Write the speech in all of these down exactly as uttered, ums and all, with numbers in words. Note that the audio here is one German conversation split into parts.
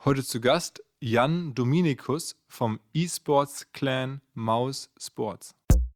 Heute zu Gast Jan Dominikus vom E-Sports-Clan Maus Sports.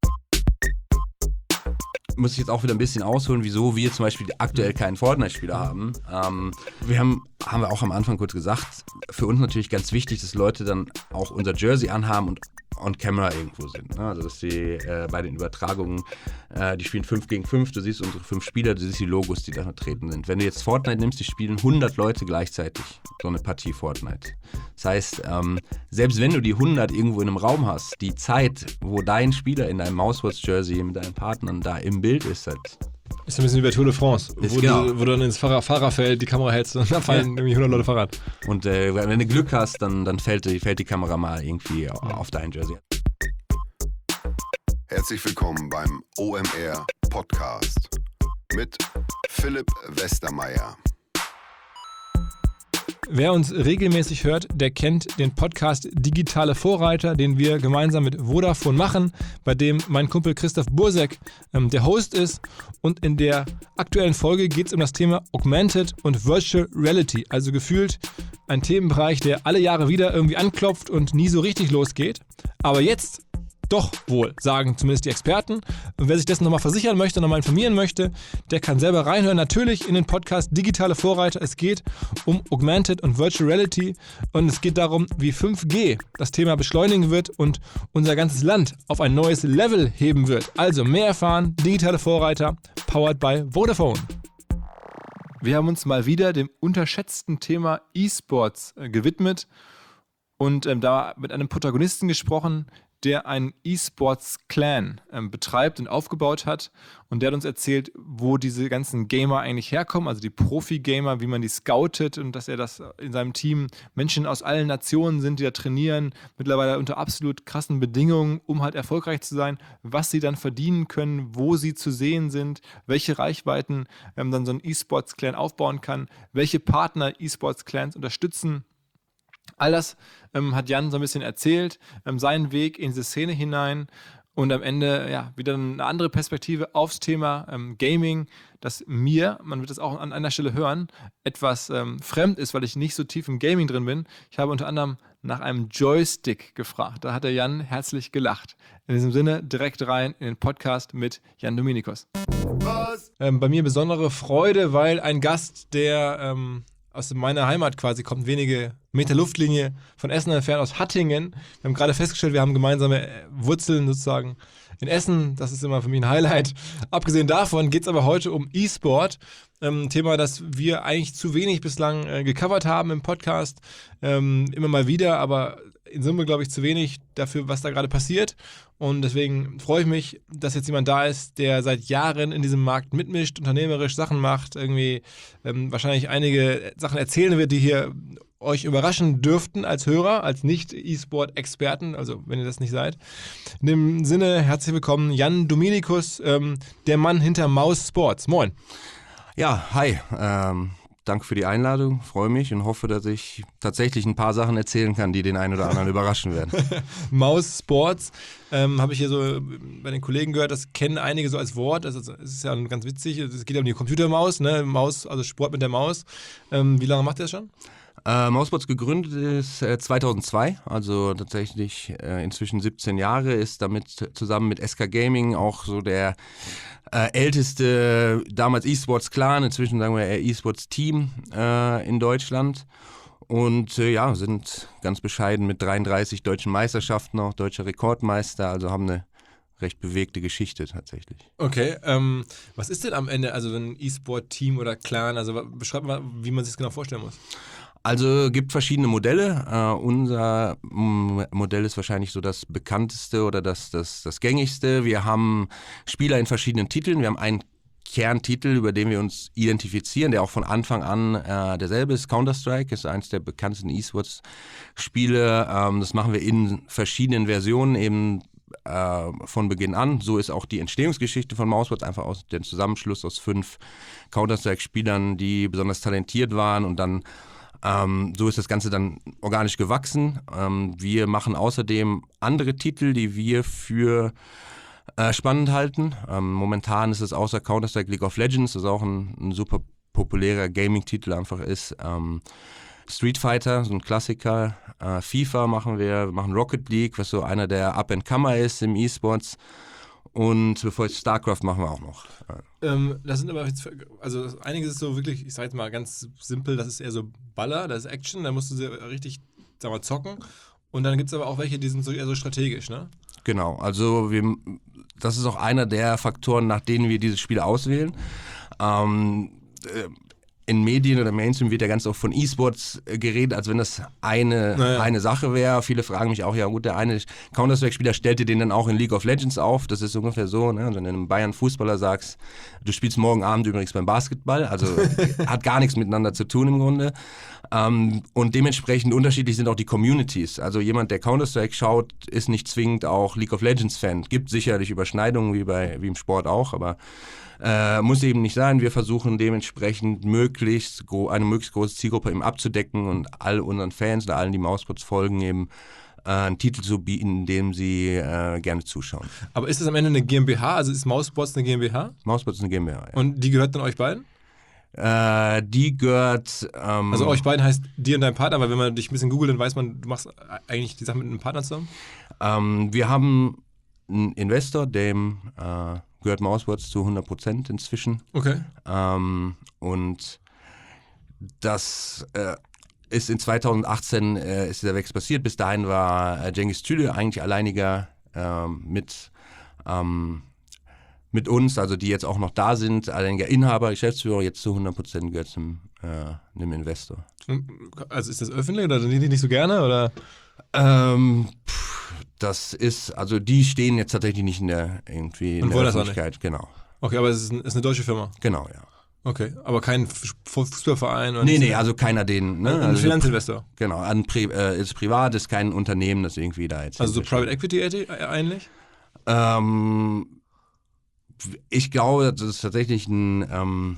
Muss ich jetzt auch wieder ein bisschen ausholen, wieso wir zum Beispiel aktuell keinen Fortnite-Spieler haben. Ähm, wir haben, haben wir auch am Anfang kurz gesagt, für uns natürlich ganz wichtig, dass Leute dann auch unser Jersey anhaben und on camera irgendwo sind. Ne? Also dass die äh, bei den Übertragungen, äh, die spielen fünf gegen fünf, du siehst unsere fünf Spieler, du siehst die Logos, die da vertreten sind. Wenn du jetzt Fortnite nimmst, die spielen hundert Leute gleichzeitig so eine Partie Fortnite. Das heißt, ähm, selbst wenn du die hundert irgendwo in einem Raum hast, die Zeit, wo dein Spieler in deinem Mousesports-Jersey mit deinen Partnern da im Bild ist, halt ist ein bisschen wie bei Tour de France, wo, genau. du, wo du dann ins Fahrer, Fahrerfeld die Kamera hältst und dann fallen ja. irgendwie hundert Leute Fahrrad. Und äh, wenn du Glück hast, dann, dann fällt, die, fällt die Kamera mal irgendwie ja. auf dein Jersey. Herzlich willkommen beim O M R Podcast mit Philipp Westermeier. Wer uns regelmäßig hört, der kennt den Podcast Digitale Vorreiter, den wir gemeinsam mit Vodafone machen, bei dem mein Kumpel Christoph Bursek ähm, der Host ist. Und in der aktuellen Folge geht es um das Thema Augmented und Virtual Reality. Also gefühlt ein Themenbereich, der alle Jahre wieder irgendwie anklopft und nie so richtig losgeht. Aber jetzt doch wohl, sagen zumindest die Experten. Und wer sich dessen nochmal versichern möchte, nochmal informieren möchte, der kann selber reinhören. Natürlich in den Podcast Digitale Vorreiter. Es geht um Augmented und Virtual Reality und es geht darum, wie fünf G das Thema beschleunigen wird und unser ganzes Land auf ein neues Level heben wird. Also mehr erfahren, Digitale Vorreiter, powered by Vodafone. Wir haben uns mal wieder dem unterschätzten Thema E-Sports äh, gewidmet und ähm, da mit einem Protagonisten gesprochen, der einen E-Sports-Clan ähm, betreibt und aufgebaut hat und der hat uns erzählt, wo diese ganzen Gamer eigentlich herkommen, also die Profi-Gamer, wie man die scoutet und dass er das in seinem Team Menschen aus allen Nationen sind, die da trainieren, mittlerweile unter absolut krassen Bedingungen, um halt erfolgreich zu sein, was sie dann verdienen können, wo sie zu sehen sind, welche Reichweiten ähm, dann so ein E-Sports-Clan aufbauen kann, welche Partner E-Sports-Clans unterstützen. All das ähm, hat Jan so ein bisschen erzählt, ähm, seinen Weg in diese Szene hinein und am Ende ja wieder eine andere Perspektive aufs Thema ähm, Gaming, das mir, man wird das auch an einer Stelle hören, etwas ähm, fremd ist, weil ich nicht so tief im Gaming drin bin. Ich habe unter anderem nach einem Joystick gefragt. Da hat der Jan herzlich gelacht. In diesem Sinne direkt rein in den Podcast mit Jan Dominikus. Was? Ähm, bei mir besondere Freude, weil ein Gast, der ähm, aus meiner Heimat quasi kommt, wenige Meter Luftlinie von Essen entfernt, aus Hattingen. Wir haben gerade festgestellt, wir haben gemeinsame Wurzeln sozusagen in Essen. Das ist immer für mich ein Highlight. Abgesehen davon geht es aber heute um E-Sport. Ein ähm, Thema, das wir eigentlich zu wenig bislang äh, gecovert haben im Podcast. Ähm, immer mal wieder, aber in Summe, glaube ich, zu wenig dafür, was da gerade passiert. Und deswegen freue ich mich, dass jetzt jemand da ist, der seit Jahren in diesem Markt mitmischt, unternehmerisch Sachen macht, irgendwie ähm, wahrscheinlich einige Sachen erzählen wird, die hier euch überraschen dürften als Hörer, als Nicht-E-Sport-Experten, also wenn ihr das nicht seid. In dem Sinne, herzlich willkommen, Jan Dominikus, ähm, der Mann hinter Maus Sports. Moin. Ja, hi. Ähm, danke für die Einladung, freue mich und hoffe, dass ich tatsächlich ein paar Sachen erzählen kann, die den einen oder anderen überraschen werden. Maus Sports, ähm, habe ich hier so bei den Kollegen gehört, das kennen einige so als Wort, das ist, das ist ja ganz witzig, es geht ja um die Computermaus, ne? Maus, also Sport mit der Maus. Ähm, wie lange macht ihr das schon? Äh, Mausports gegründet ist äh, zweitausendzwei, also tatsächlich äh, inzwischen siebzehn Jahre, ist damit zusammen mit S K Gaming auch so der äh, älteste damals E-Sports-Clan, inzwischen sagen wir eher E-Sports-Team äh, in Deutschland und äh, ja, sind ganz bescheiden mit dreiunddreißig deutschen Meisterschaften, auch deutscher Rekordmeister, also haben eine recht bewegte Geschichte tatsächlich. Okay, ähm, was ist denn am Ende, also ein E-Sport-Team oder Clan, also beschreibt mal, wie man sich das genau vorstellen muss. Also gibt verschiedene Modelle. Uh, unser m- Modell ist wahrscheinlich so das bekannteste oder das, das, das gängigste. Wir haben Spieler in verschiedenen Titeln. Wir haben einen Kerntitel, über den wir uns identifizieren, der auch von Anfang an äh, derselbe ist. Counter-Strike ist eines der bekanntesten E-Sports-Spiele. Ähm, das machen wir in verschiedenen Versionen eben äh, von Beginn an. So ist auch die Entstehungsgeschichte von Mousesports, einfach aus dem Zusammenschluss aus fünf Counter-Strike-Spielern, die besonders talentiert waren und dann Ähm, so ist das Ganze dann organisch gewachsen. Ähm, wir machen außerdem andere Titel, die wir für äh, spannend halten. Ähm, momentan ist es außer Counter-Strike League of Legends, das auch ein, ein super populärer Gaming-Titel einfach ist. Ähm, Street Fighter, so ein Klassiker. Äh, FIFA machen wir, wir machen Rocket League, was so einer der Up-and-Comer ist im E-Sports. Und bevor jetzt StarCraft machen wir auch noch. Ähm, das sind aber jetzt, also einiges ist so wirklich, ich sag jetzt mal ganz simpel, das ist eher so Baller, das ist Action, da musst du sie richtig, sag mal, zocken. Und dann gibt es aber auch welche, die sind so eher so strategisch, ne? Genau, also wir, das ist auch einer der Faktoren, nach denen wir dieses Spiel auswählen. Ähm, in Medien oder Mainstream wird ja ganz oft von E-Sports geredet, als wenn das eine, naja. eine Sache wäre. Viele fragen mich auch, ja gut, der eine Counter-Strike-Spieler stellt dir den dann auch in League of Legends auf. Das ist ungefähr so, ne? Wenn du einem Bayern-Fußballer sagst, du spielst morgen Abend übrigens beim Basketball, also hat gar nichts miteinander zu tun im Grunde. Ähm, und dementsprechend unterschiedlich sind auch die Communities. Also jemand, der Counter-Strike schaut, ist nicht zwingend auch League of Legends-Fan. Gibt sicherlich Überschneidungen wie, bei, wie im Sport auch, aber Äh, muss eben nicht sein. Wir versuchen dementsprechend möglichst gro- eine möglichst große Zielgruppe eben abzudecken und all unseren Fans oder allen, die Mousesports folgen, eben äh, einen Titel zu bieten, dem sie äh, gerne zuschauen. Aber ist das am Ende eine GmbH? Also ist Mousesports eine GmbH? Mousesports ist eine GmbH, ja. Und die gehört dann euch beiden? Äh, die gehört... Ähm, also euch beiden heißt dir und dein Partner, weil wenn man dich ein bisschen googelt, dann weiß man, du machst eigentlich die Sache mit einem Partner zusammen? Ähm, wir haben einen Investor, dem... Äh, gehört Mousesports zu hundert Prozent inzwischen. Okay. Ähm, und das äh, ist in zweitausendachtzehn äh, ist dieser Wechsel passiert. Bis dahin war äh, Cengiz Tüle eigentlich alleiniger äh, mit, ähm, mit uns, also die jetzt auch noch da sind, alleiniger Inhaber, Geschäftsführer, jetzt zu hundert Prozent gehört zum äh, einem Investor. Also ist das öffentlich oder sind die nicht so gerne? Oder? Ähm, pff, das ist, also die stehen jetzt tatsächlich nicht in der, irgendwie in und der wollen Öffentlichkeit, das genau. Okay, aber es ist, ein, ist eine deutsche Firma? Genau, ja. Okay, aber kein Fußballverein? Oder nee, nee, nee, also keiner den. Ne? Ein also Finanzinvestor? Genau, ein Pri- äh, ist privat, ist kein Unternehmen, das irgendwie da jetzt... Also so Private Equity eigentlich? Ähm, ich glaube, das ist tatsächlich ein... Ähm,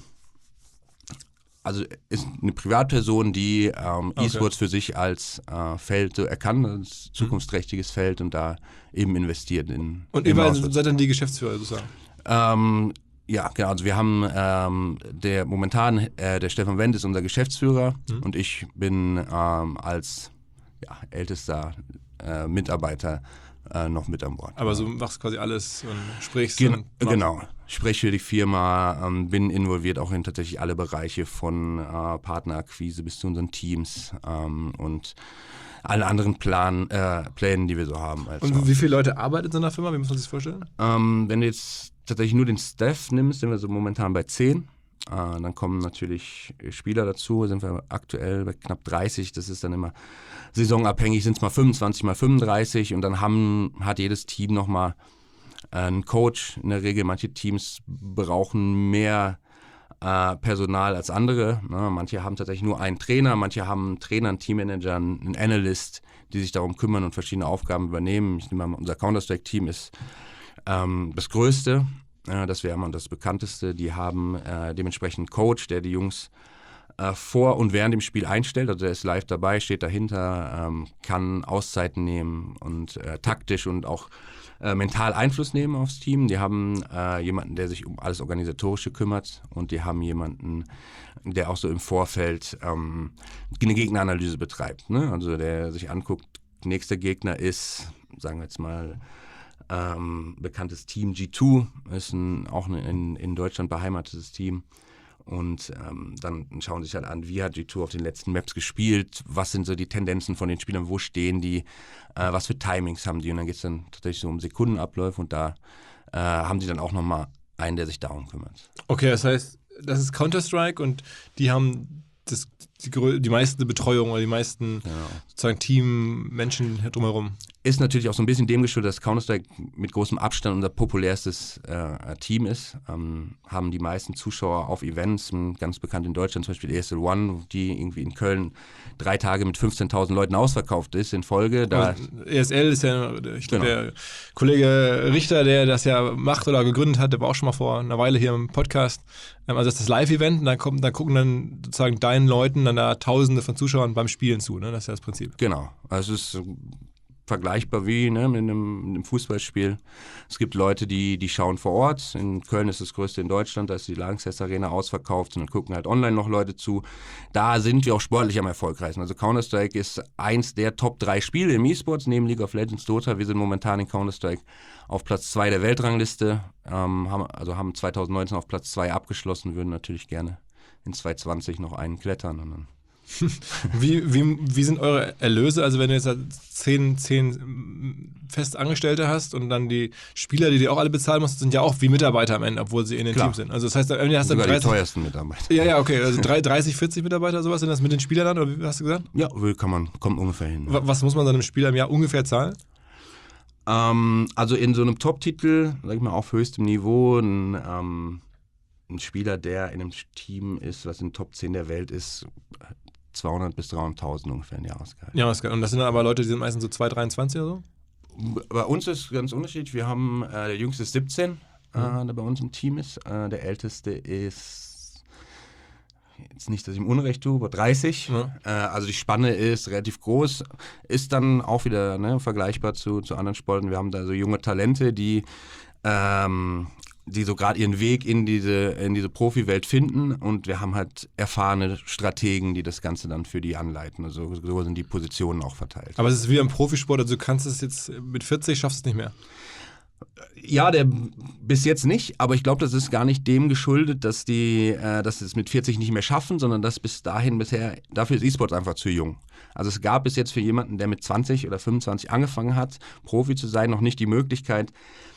Also ist eine Privatperson, die ähm, okay. E-Sports für sich als äh, Feld so erkannt, als zukunftsträchtiges Feld und da eben investiert in. Und ihr beiden seid dann die Geschäftsführer sozusagen? Ähm, ja, genau. Also wir haben ähm, der momentan äh, der Stefan Wendt ist unser Geschäftsführer mhm. und ich bin ähm, als ja, ältester äh, Mitarbeiter äh, noch mit an Bord. Aber so machst quasi alles und sprichst. Gen- und genau. Ich spreche für die Firma, ähm, bin involviert auch in tatsächlich alle Bereiche von äh, Partnerakquise bis zu unseren Teams ähm, und alle anderen Plan, äh, Plänen, die wir so haben. Also. Und wie viele Leute arbeiten in so einer Firma? Wie muss man sich das vorstellen? Ähm, wenn du jetzt tatsächlich nur den Staff nimmst, sind wir so momentan bei zehn. Äh, dann kommen natürlich Spieler dazu, sind wir aktuell bei knapp dreißig. Das ist dann immer saisonabhängig, sind es mal fünfundzwanzig, mal fünfunddreißig und dann haben, hat jedes Team nochmal ein Coach. In der Regel, manche Teams brauchen mehr äh, Personal als andere. Ne? Manche haben tatsächlich nur einen Trainer, manche haben einen Trainer, einen Teammanager, einen Analyst, die sich darum kümmern und verschiedene Aufgaben übernehmen. Ich nehme mal, unser Counter-Strike-Team ist ähm, das größte, äh, das wäre immer das bekannteste. Die haben äh, dementsprechend einen Coach, der die Jungs äh, vor und während dem Spiel einstellt. Also der ist live dabei, steht dahinter, ähm, kann Auszeiten nehmen und äh, taktisch und auch Äh, mental Einfluss nehmen aufs Team. Die haben äh, jemanden, der sich um alles Organisatorische kümmert und die haben jemanden, der auch so im Vorfeld ähm, eine Gegneranalyse betreibt. Ne? Also der sich anguckt, nächster Gegner ist, sagen wir jetzt mal, ähm, bekanntes Team G zwei, ist ein, auch ein in, in Deutschland beheimatetes Team. Und ähm, dann schauen sie sich halt an, wie hat G zwei auf den letzten Maps gespielt, was sind so die Tendenzen von den Spielern, wo stehen die, äh, was für Timings haben die. Und dann geht es dann tatsächlich so um Sekundenabläufe und da äh, haben sie dann auch nochmal einen, der sich darum kümmert. Okay, das heißt, das ist Counter-Strike und die haben das, die, die meiste Betreuung oder die meisten genau. sozusagen Team-Menschen drumherum. Ist natürlich auch so ein bisschen dem geschuldet, dass Counter-Strike mit großem Abstand unser populärstes äh, Team ist. Ähm, haben die meisten Zuschauer auf Events, ganz bekannt in Deutschland zum Beispiel E S L One, die irgendwie in Köln drei Tage mit fünfzehntausend Leuten ausverkauft ist in Folge. Da E S L ist ja, ich glaube, genau. Der Kollege Richter, der das ja macht oder gegründet hat, der war auch schon mal vor einer Weile hier im Podcast. Ähm, also das ist das Live-Event und dann, kommt, dann gucken dann sozusagen deinen Leuten dann da Tausende von Zuschauern beim Spielen zu. Ne? Das ist ja das Prinzip. Genau. Also es ist vergleichbar wie ne, mit, einem, mit einem Fußballspiel. Es gibt Leute, die, die schauen vor Ort. In Köln ist das größte in Deutschland, da ist die Lanxess Arena ausverkauft und dann gucken halt online noch Leute zu. Da sind wir auch sportlich am erfolgreichsten. Also Counter-Strike ist eins der Top drei Spiele im E-Sports, neben League of Legends, Dota. Wir sind momentan in Counter-Strike auf Platz zwei der Weltrangliste. Ähm, haben, also haben zwanzig neunzehn auf Platz zwei abgeschlossen, würden natürlich gerne in zwanzig zwanzig noch einen klettern und dann Wie, wie, wie sind eure Erlöse? Also wenn du jetzt halt zehn, zehn Festangestellte hast und dann die Spieler, die dir auch alle bezahlen musst, sind ja auch wie Mitarbeiter am Ende, obwohl sie in den Klar. Teams sind. Also das heißt, am Ende hast du sogar dreißig, die teuersten Mitarbeiter. Ja, ja, okay. Also dreißig, vierzig Mitarbeiter, sowas sind das mit den Spielern dann, oder wie hast du gesagt? Ja, kann man, kommt ungefähr hin. Wa- Was muss man so einem Spieler im Jahr ungefähr zahlen? Ähm, also in so einem Top-Titel, sag ich mal, auf höchstem Niveau, ein, ähm, ein Spieler, der in einem Team ist, was in den Top zehn der Welt ist, zweihundert bis dreihunderttausend ungefähr im Jahresgehalt. Ja, und das sind dann aber Leute, die sind meistens so zwei, dreiundzwanzig oder so? Bei uns ist ganz unterschiedlich. Wir haben, äh, der jüngste ist siebzehn, äh, der bei uns im Team ist. Äh, der älteste ist, jetzt nicht, dass ich ihm Unrecht tue, aber dreißig. Ja. Äh, also die Spanne ist relativ groß. Ist dann auch wieder ne, vergleichbar zu, zu anderen Sporten. Wir haben da so junge Talente, die ähm, die so gerade ihren Weg in diese, in diese Profi-Welt finden und wir haben halt erfahrene Strategen, die das Ganze dann für die anleiten. Also so sind die Positionen auch verteilt. Aber es ist wie im Profisport, also du kannst es jetzt mit vierzig, schaffst es nicht mehr. Ja, der bis jetzt nicht, aber ich glaube, das ist gar nicht dem geschuldet, dass die äh, dass sie es mit vierzig nicht mehr schaffen, sondern dass bis dahin bisher, dafür ist E-Sports einfach zu jung. Also es gab bis jetzt für jemanden, der mit zwanzig oder fünfundzwanzig angefangen hat, Profi zu sein, noch nicht die Möglichkeit,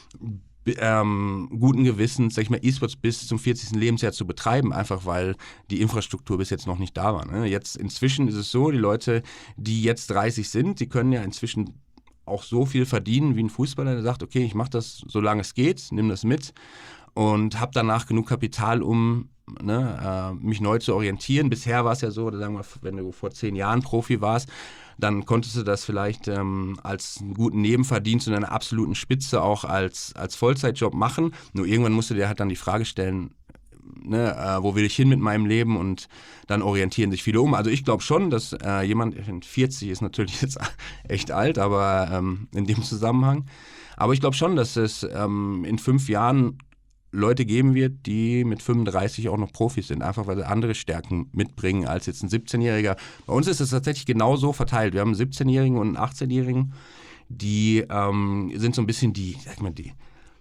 Ähm, guten Gewissens, sag ich mal, E-Sports bis zum vierzigsten Lebensjahr zu betreiben, einfach weil die Infrastruktur bis jetzt noch nicht da war. Ne? Jetzt inzwischen ist es so, die Leute, die jetzt dreißig sind, die können ja inzwischen auch so viel verdienen wie ein Fußballer, der sagt, okay, ich mache das, solange es geht, nimm das mit und habe danach genug Kapital, um ne, äh, mich neu zu orientieren. Bisher war es ja so, oder sagen wir, wenn du vor zehn Jahren Profi warst, dann konntest du das vielleicht ähm, als einen guten Nebenverdienst in einer absoluten Spitze auch als, als Vollzeitjob machen. Nur irgendwann musst du dir halt dann die Frage stellen, ne, äh, wo will ich hin mit meinem Leben und dann orientieren sich viele um. Also ich glaube schon, dass äh, jemand, ich finde vierzig ist natürlich jetzt echt alt, aber ähm, in dem Zusammenhang. Aber ich glaube schon, dass es ähm, in fünf Jahren Leute geben wird, die mit fünfunddreißig auch noch Profis sind, einfach weil sie andere Stärken mitbringen als jetzt ein siebzehnjähriger. Bei uns ist es tatsächlich genauso verteilt. Wir haben einen siebzehnjährigen und einen achtzehnjährigen, die ähm, sind so ein bisschen die, sag mal, die,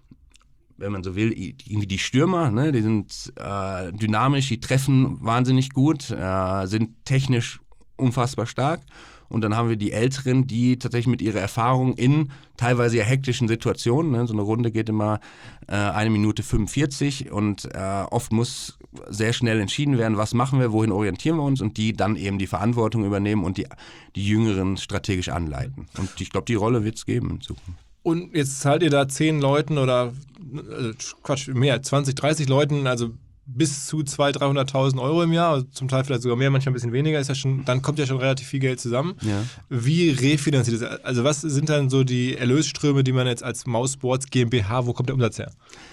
wenn man so will, irgendwie die Stürmer, ne? Die sind äh, dynamisch, die treffen wahnsinnig gut, äh, sind technisch unfassbar stark. Und dann haben wir die Älteren, die tatsächlich mit ihrer Erfahrung in teilweise ja hektischen Situationen, ne, so eine Runde geht immer äh, eine Minute fünfundvierzig und äh, oft muss sehr schnell entschieden werden, was machen wir, wohin orientieren wir uns und die dann eben die Verantwortung übernehmen und die, die Jüngeren strategisch anleiten. Und ich glaube, die Rolle wird es geben in Zukunft. Und jetzt zahlt ihr da zehn Leuten oder, äh, Quatsch, mehr, zwanzig, dreißig Leuten, also bis zu zweihunderttausend, dreihunderttausend Euro im Jahr, also zum Teil vielleicht sogar mehr, manchmal ein bisschen weniger, ist ja schon, dann kommt ja schon relativ viel Geld zusammen. Ja. Wie refinanziert das? Also was sind dann so die Erlösströme, die man jetzt als Mousesports GmbH, wo kommt der Umsatz her?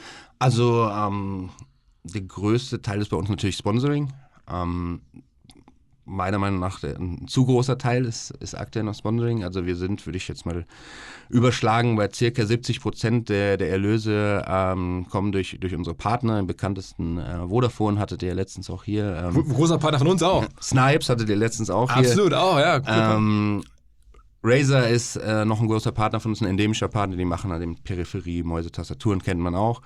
Also ähm, der größte Teil ist bei uns natürlich Sponsoring. Ähm, meiner Meinung nach der, ein zu großer Teil ist, ist aktuell noch Sponsoring. Also wir sind, würde ich jetzt mal überschlagen, bei circa siebzig Prozent der, der Erlöse ähm, kommen durch, durch unsere Partner. Im bekanntesten äh, Vodafone hattet ihr letztens auch hier. Ähm, Großer Partner von uns auch. Snipes hattet ihr letztens auch hier. Absolut, auch, ja. Cool. Ähm, Razer ist äh, noch ein großer Partner von uns, ein endemischer Partner. Die machen halt eben Peripherie, Mäuse, Tastaturen, kennt man auch.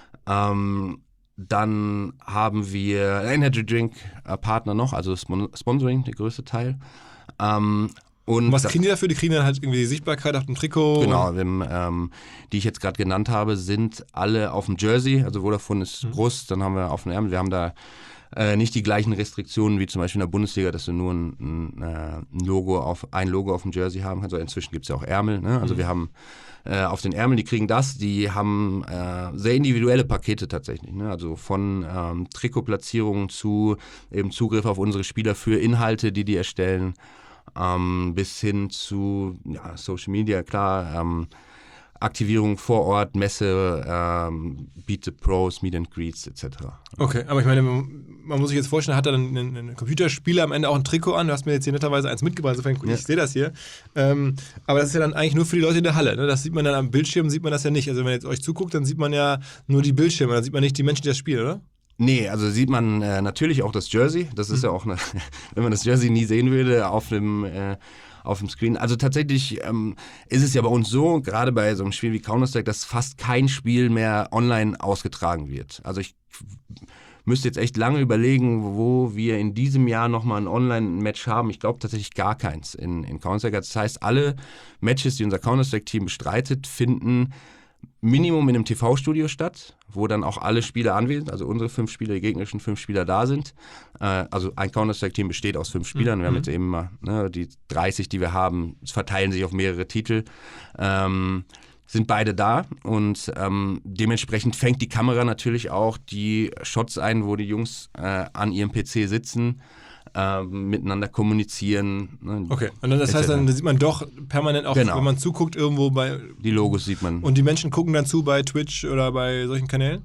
Ähm, Dann haben wir Energy Drink äh, Partner noch, also Spon- Sponsoring, der größte Teil. Ähm, und Und was da- kriegen die dafür? Die kriegen dann halt irgendwie die Sichtbarkeit auf dem Trikot. Genau, wir haben, ähm, die ich jetzt gerade genannt habe, sind alle auf dem Jersey. Also Vodafone ist Mhm. Brust, dann haben wir auf dem Ärmel. Wir haben da äh, nicht die gleichen Restriktionen wie zum Beispiel in der Bundesliga, dass du nur ein, ein, äh, ein Logo auf ein Logo auf dem Jersey haben kannst. Also inzwischen gibt es ja auch Ärmel. Ne? Also Mhm. wir haben äh, auf den Ärmeln, die kriegen das, die haben äh, sehr individuelle Pakete tatsächlich. Ne? Also von ähm, Trikotplatzierungen zu eben Zugriff auf unsere Spieler für Inhalte, die die erstellen, ähm, bis hin zu ja, Social Media, klar. Ähm, Aktivierung vor Ort, Messe, ähm, Beat the Pros, Meet and Greets et cetera. Okay, aber ich meine, man muss sich jetzt vorstellen, hat er dann einen, einen Computerspieler am Ende auch ein Trikot an? Du hast mir jetzt hier netterweise eins mitgebracht, insofern ja. Ich sehe das hier. Ähm, aber das ist ja dann eigentlich nur für die Leute in der Halle. Ne? Das sieht man dann am Bildschirm, sieht man das ja nicht. Also wenn man jetzt euch zuguckt, dann sieht man ja nur die Bildschirme, dann sieht man nicht die Menschen, die das spielen, oder? Nee, also sieht man äh, natürlich auch das Jersey. Das ist mhm. ja auch, eine, wenn man das Jersey nie sehen würde, auf dem, äh, auf dem Screen. Also tatsächlich ähm, ist es ja bei uns so, gerade bei so einem Spiel wie Counter-Strike, dass fast kein Spiel mehr online ausgetragen wird. Also ich müsste jetzt echt lange überlegen, wo wir in diesem Jahr nochmal ein Online-Match haben. Ich glaube tatsächlich gar keins in, in Counter-Strike. Das heißt, alle Matches, die unser Counter-Strike-Team bestreitet, finden Minimum in einem T V-Studio statt, wo dann auch alle Spieler anwesend, also unsere fünf Spieler, die gegnerischen fünf Spieler da sind. Äh, also ein Counter-Strike-Team besteht aus fünf Spielern. Wir mhm. haben jetzt eben mal ne, die dreißig, die wir haben, verteilen sich auf mehrere Titel. Ähm, sind beide da und ähm, dementsprechend fängt die Kamera natürlich auch die Shots ein, wo die Jungs äh, an ihrem P C sitzen, äh, miteinander kommunizieren. Ne, okay, und dann, das heißt, dann sieht man doch permanent auch, genau. wenn man zuguckt, irgendwo bei... Die Logos sieht man. Und die Menschen gucken dann zu bei Twitch oder bei solchen Kanälen?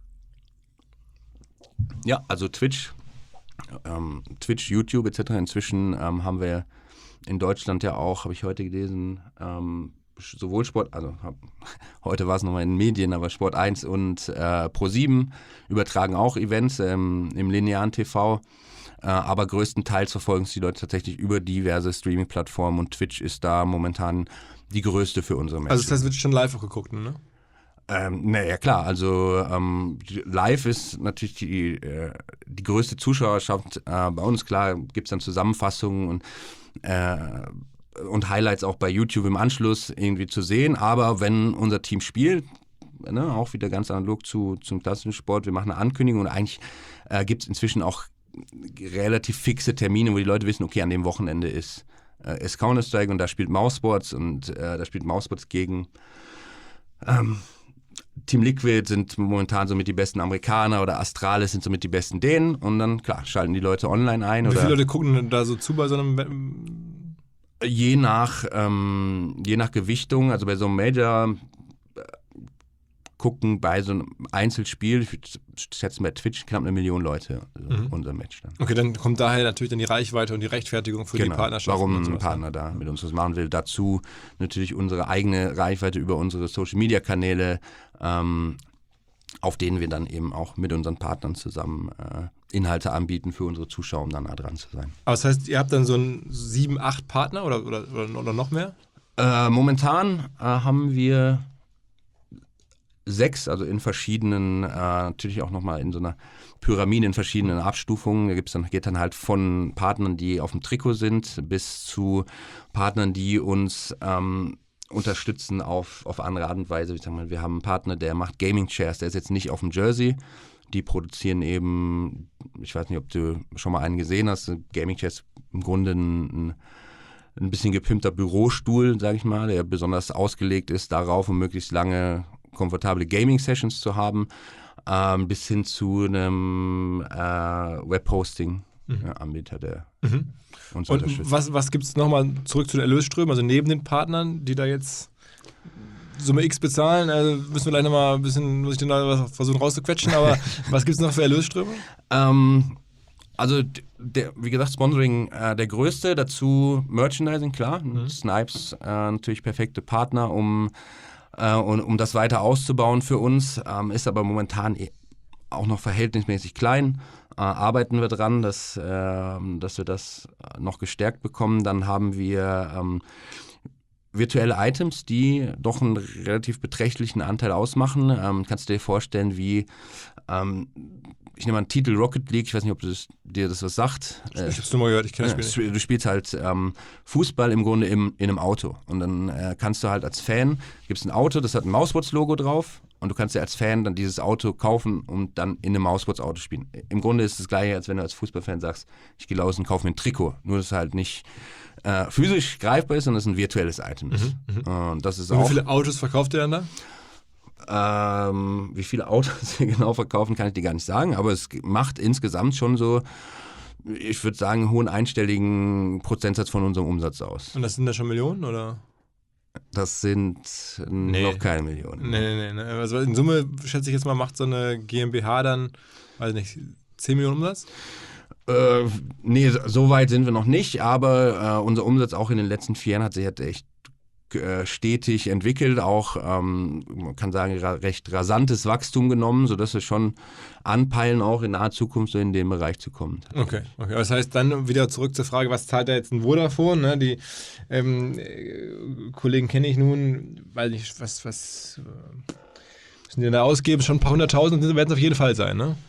Ja, also Twitch, ähm, Twitch, YouTube et cetera. Inzwischen ähm, haben wir in Deutschland ja auch, habe ich heute gelesen, ähm, sowohl Sport, also hab, heute war es nochmal in den Medien, aber Sport eins und äh, Pro sieben übertragen auch Events ähm, im linearen T V, äh, aber größtenteils verfolgen es die Leute tatsächlich über diverse Streaming-Plattformen und Twitch ist da momentan die größte für unsere Matches. Also das heißt, wird schon live auch geguckt, ne? Ähm, naja, klar, also ähm, live ist natürlich die, äh, die größte Zuschauerschaft äh, bei uns, klar gibt es dann Zusammenfassungen und äh, und Highlights auch bei YouTube im Anschluss irgendwie zu sehen. Aber wenn unser Team spielt, ne, auch wieder ganz analog zu, zum klassischen Sport, wir machen eine Ankündigung und eigentlich äh, gibt es inzwischen auch relativ fixe Termine, wo die Leute wissen, okay, an dem Wochenende ist, äh, ist Counter-Strike und da spielt Mousesports und äh, da spielt Mousesports gegen ähm, Team Liquid sind momentan somit die besten Amerikaner oder Astralis sind somit die besten Dänen und dann, klar, schalten die Leute online ein. Und wie oder viele Leute gucken denn da so zu bei so einem... Je nach, ähm, je nach Gewichtung, also bei so einem Major äh, gucken bei so einem Einzelspiel, ich schätze bei Twitch knapp eine Million Leute also mhm. unser Match dann. Okay, dann kommt daher natürlich dann die Reichweite und die Rechtfertigung für genau, die Partnerschaft. Warum ein Partner da mit uns was machen will. Dazu natürlich unsere eigene Reichweite über unsere Social-Media-Kanäle, ähm, auf denen wir dann eben auch mit unseren Partnern zusammen äh, Inhalte anbieten für unsere Zuschauer, um dann nah dran zu sein. Aber das heißt, ihr habt dann so einen sieben, acht Partner oder, oder, oder noch mehr? Äh, momentan äh, haben wir sechs, also in verschiedenen, äh, natürlich auch nochmal in so einer Pyramide in verschiedenen Abstufungen. Da gibt's dann, geht dann halt von Partnern, die auf dem Trikot sind, bis zu Partnern, die uns ähm, unterstützen auf, auf andere Art und Weise. Ich sag mal, wir haben einen Partner, der macht Gaming Chairs, der ist jetzt nicht auf dem Jersey. Die produzieren eben, ich weiß nicht, ob du schon mal einen gesehen hast, Gaming Chairs im Grunde ein, ein bisschen gepimpter Bürostuhl, sage ich mal, der besonders ausgelegt ist darauf, um möglichst lange komfortable Gaming-Sessions zu haben, ähm, bis hin zu einem äh, Webhosting-Anbieter, der mhm. uns Und unterstützt. was, was gibt es nochmal zurück zu den Erlösströmen, also neben den Partnern, die da jetzt Summe X bezahlen, also müssen wir gleich nochmal ein bisschen, muss ich den da versuchen rauszuquetschen, aber was gibt es noch für Erlösströme? Ähm, also, der, wie gesagt, Sponsoring äh, der größte, dazu Merchandising, klar. Mhm. Snipes äh, natürlich perfekte Partner, um, äh, um, um das weiter auszubauen für uns, ähm, ist aber momentan auch noch verhältnismäßig klein. Äh, arbeiten wir dran, dass, äh, dass wir das noch gestärkt bekommen. Dann haben wir ähm, virtuelle Items, die doch einen relativ beträchtlichen Anteil ausmachen. Ähm, kannst du dir vorstellen, wie, ähm, ich nehme mal einen Titel Rocket League, ich weiß nicht, ob das, dir das was sagt. Ich hab's nur mal gehört, ich kenne das Spiel nicht. Du spielst halt ähm, Fußball im Grunde im, in einem Auto und dann äh, kannst du halt als Fan, gibst ein Auto, das hat ein Mousebots-Logo drauf und du kannst dir als Fan dann dieses Auto kaufen und dann in einem Mousebots-Auto spielen. Im Grunde ist es das gleiche, als wenn du als Fußballfan sagst, ich gehe raus und kaufe mir ein Trikot, nur dass es halt nicht äh, physisch greifbar ist, sondern es ein virtuelles Item ist. Mhm, mh. Und das ist und auch, wie viele Autos verkauft ihr dann da? Ähm, wie viele Autos wir genau verkaufen, kann ich dir gar nicht sagen, aber es macht insgesamt schon so, ich würde sagen, einen hohen einstelligen Prozentsatz von unserem Umsatz aus. Und das sind da schon Millionen, oder? Das sind Nee. noch keine Millionen. Nee, nee, nee. Also in Summe, schätze ich jetzt mal, macht so eine GmbH dann, weiß nicht, zehn Millionen Umsatz? Äh, nee, so weit sind wir noch nicht, aber äh, unser Umsatz auch in den letzten vier Jahren hat sich halt echt äh, stetig entwickelt, auch, ähm, man kann sagen, ra- recht rasantes Wachstum genommen, sodass wir schon anpeilen, auch in naher Zukunft so in den Bereich zu kommen. Okay, okay. Das heißt, dann wieder zurück zur Frage, was zahlt da jetzt ein Vodafone? Ne? Die ähm, äh, Kollegen kenne ich nun, weiß nicht, was, was äh, müssen die denn da ausgeben? Schon ein paar hunderttausend werden es auf jeden Fall sein, ne?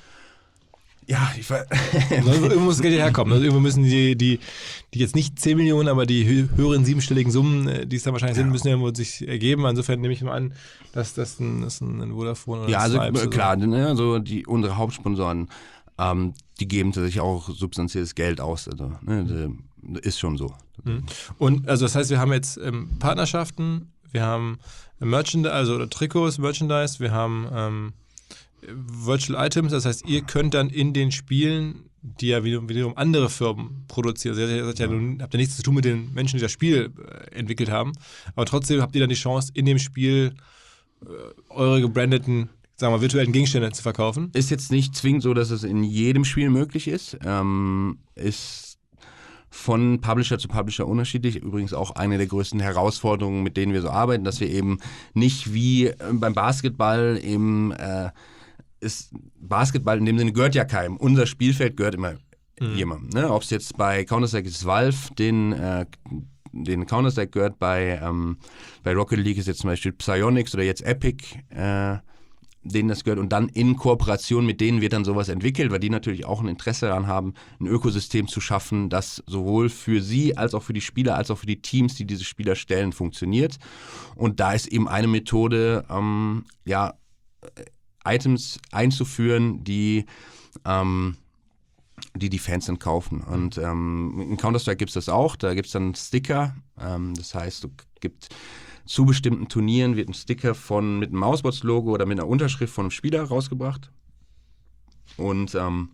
Ja, ich ver Also irgendwo muss das Geld ja herkommen. Also irgendwo müssen die, die, die jetzt nicht zehn Millionen, aber die hö- höheren siebenstelligen Summen, äh, die es da wahrscheinlich sind, müssen ja wohl sich ergeben. Insofern nehme ich mal an, dass das ein, das ein, ein Vodafone oder Ja, ein also Stripes äh, oder klar, ne, also die, unsere Hauptsponsoren, ähm, die geben tatsächlich auch substanzielles Geld aus. Also, ne, das ist schon so. Mhm. Und also das heißt, wir haben jetzt ähm, Partnerschaften, wir haben Merchandise, also oder Trikots, Merchandise, wir haben ähm, Virtual Items, das heißt, ihr könnt dann in den Spielen, die ja wiederum, wiederum andere Firmen produzieren, also ihr seid ja nun, habt ja nichts zu tun mit den Menschen, die das Spiel äh, entwickelt haben, aber trotzdem habt ihr dann die Chance, in dem Spiel äh, eure gebrandeten, sagen wir mal, virtuellen Gegenstände zu verkaufen. Ist jetzt nicht zwingend so, dass es in jedem Spiel möglich ist. Ähm, ist von Publisher zu Publisher unterschiedlich. Übrigens auch eine der größten Herausforderungen, mit denen wir so arbeiten, dass wir eben nicht wie äh, beim Basketball eben äh, ist Basketball in dem Sinne gehört ja keinem. Unser Spielfeld gehört immer mhm. jemandem. Ne? Ob es jetzt bei Counter-Strike ist Valve, den, äh, den Counter-Strike gehört, bei, ähm, bei Rocket League ist jetzt zum Beispiel Psyonix oder jetzt Epic, äh, denen das gehört. Und dann in Kooperation mit denen wird dann sowas entwickelt, weil die natürlich auch ein Interesse daran haben, ein Ökosystem zu schaffen, das sowohl für sie als auch für die Spieler, als auch für die Teams, die diese Spieler stellen, funktioniert. Und da ist eben eine Methode, ähm, ja, Items einzuführen, die, ähm, die die Fans dann kaufen. Und ähm, in Counter-Strike gibt es das auch. Da gibt es dann Sticker. Ähm, das heißt, du gibt zu bestimmten Turnieren wird ein Sticker von, mit einem Mousebots-Logo oder mit einer Unterschrift von einem Spieler rausgebracht. Und ähm,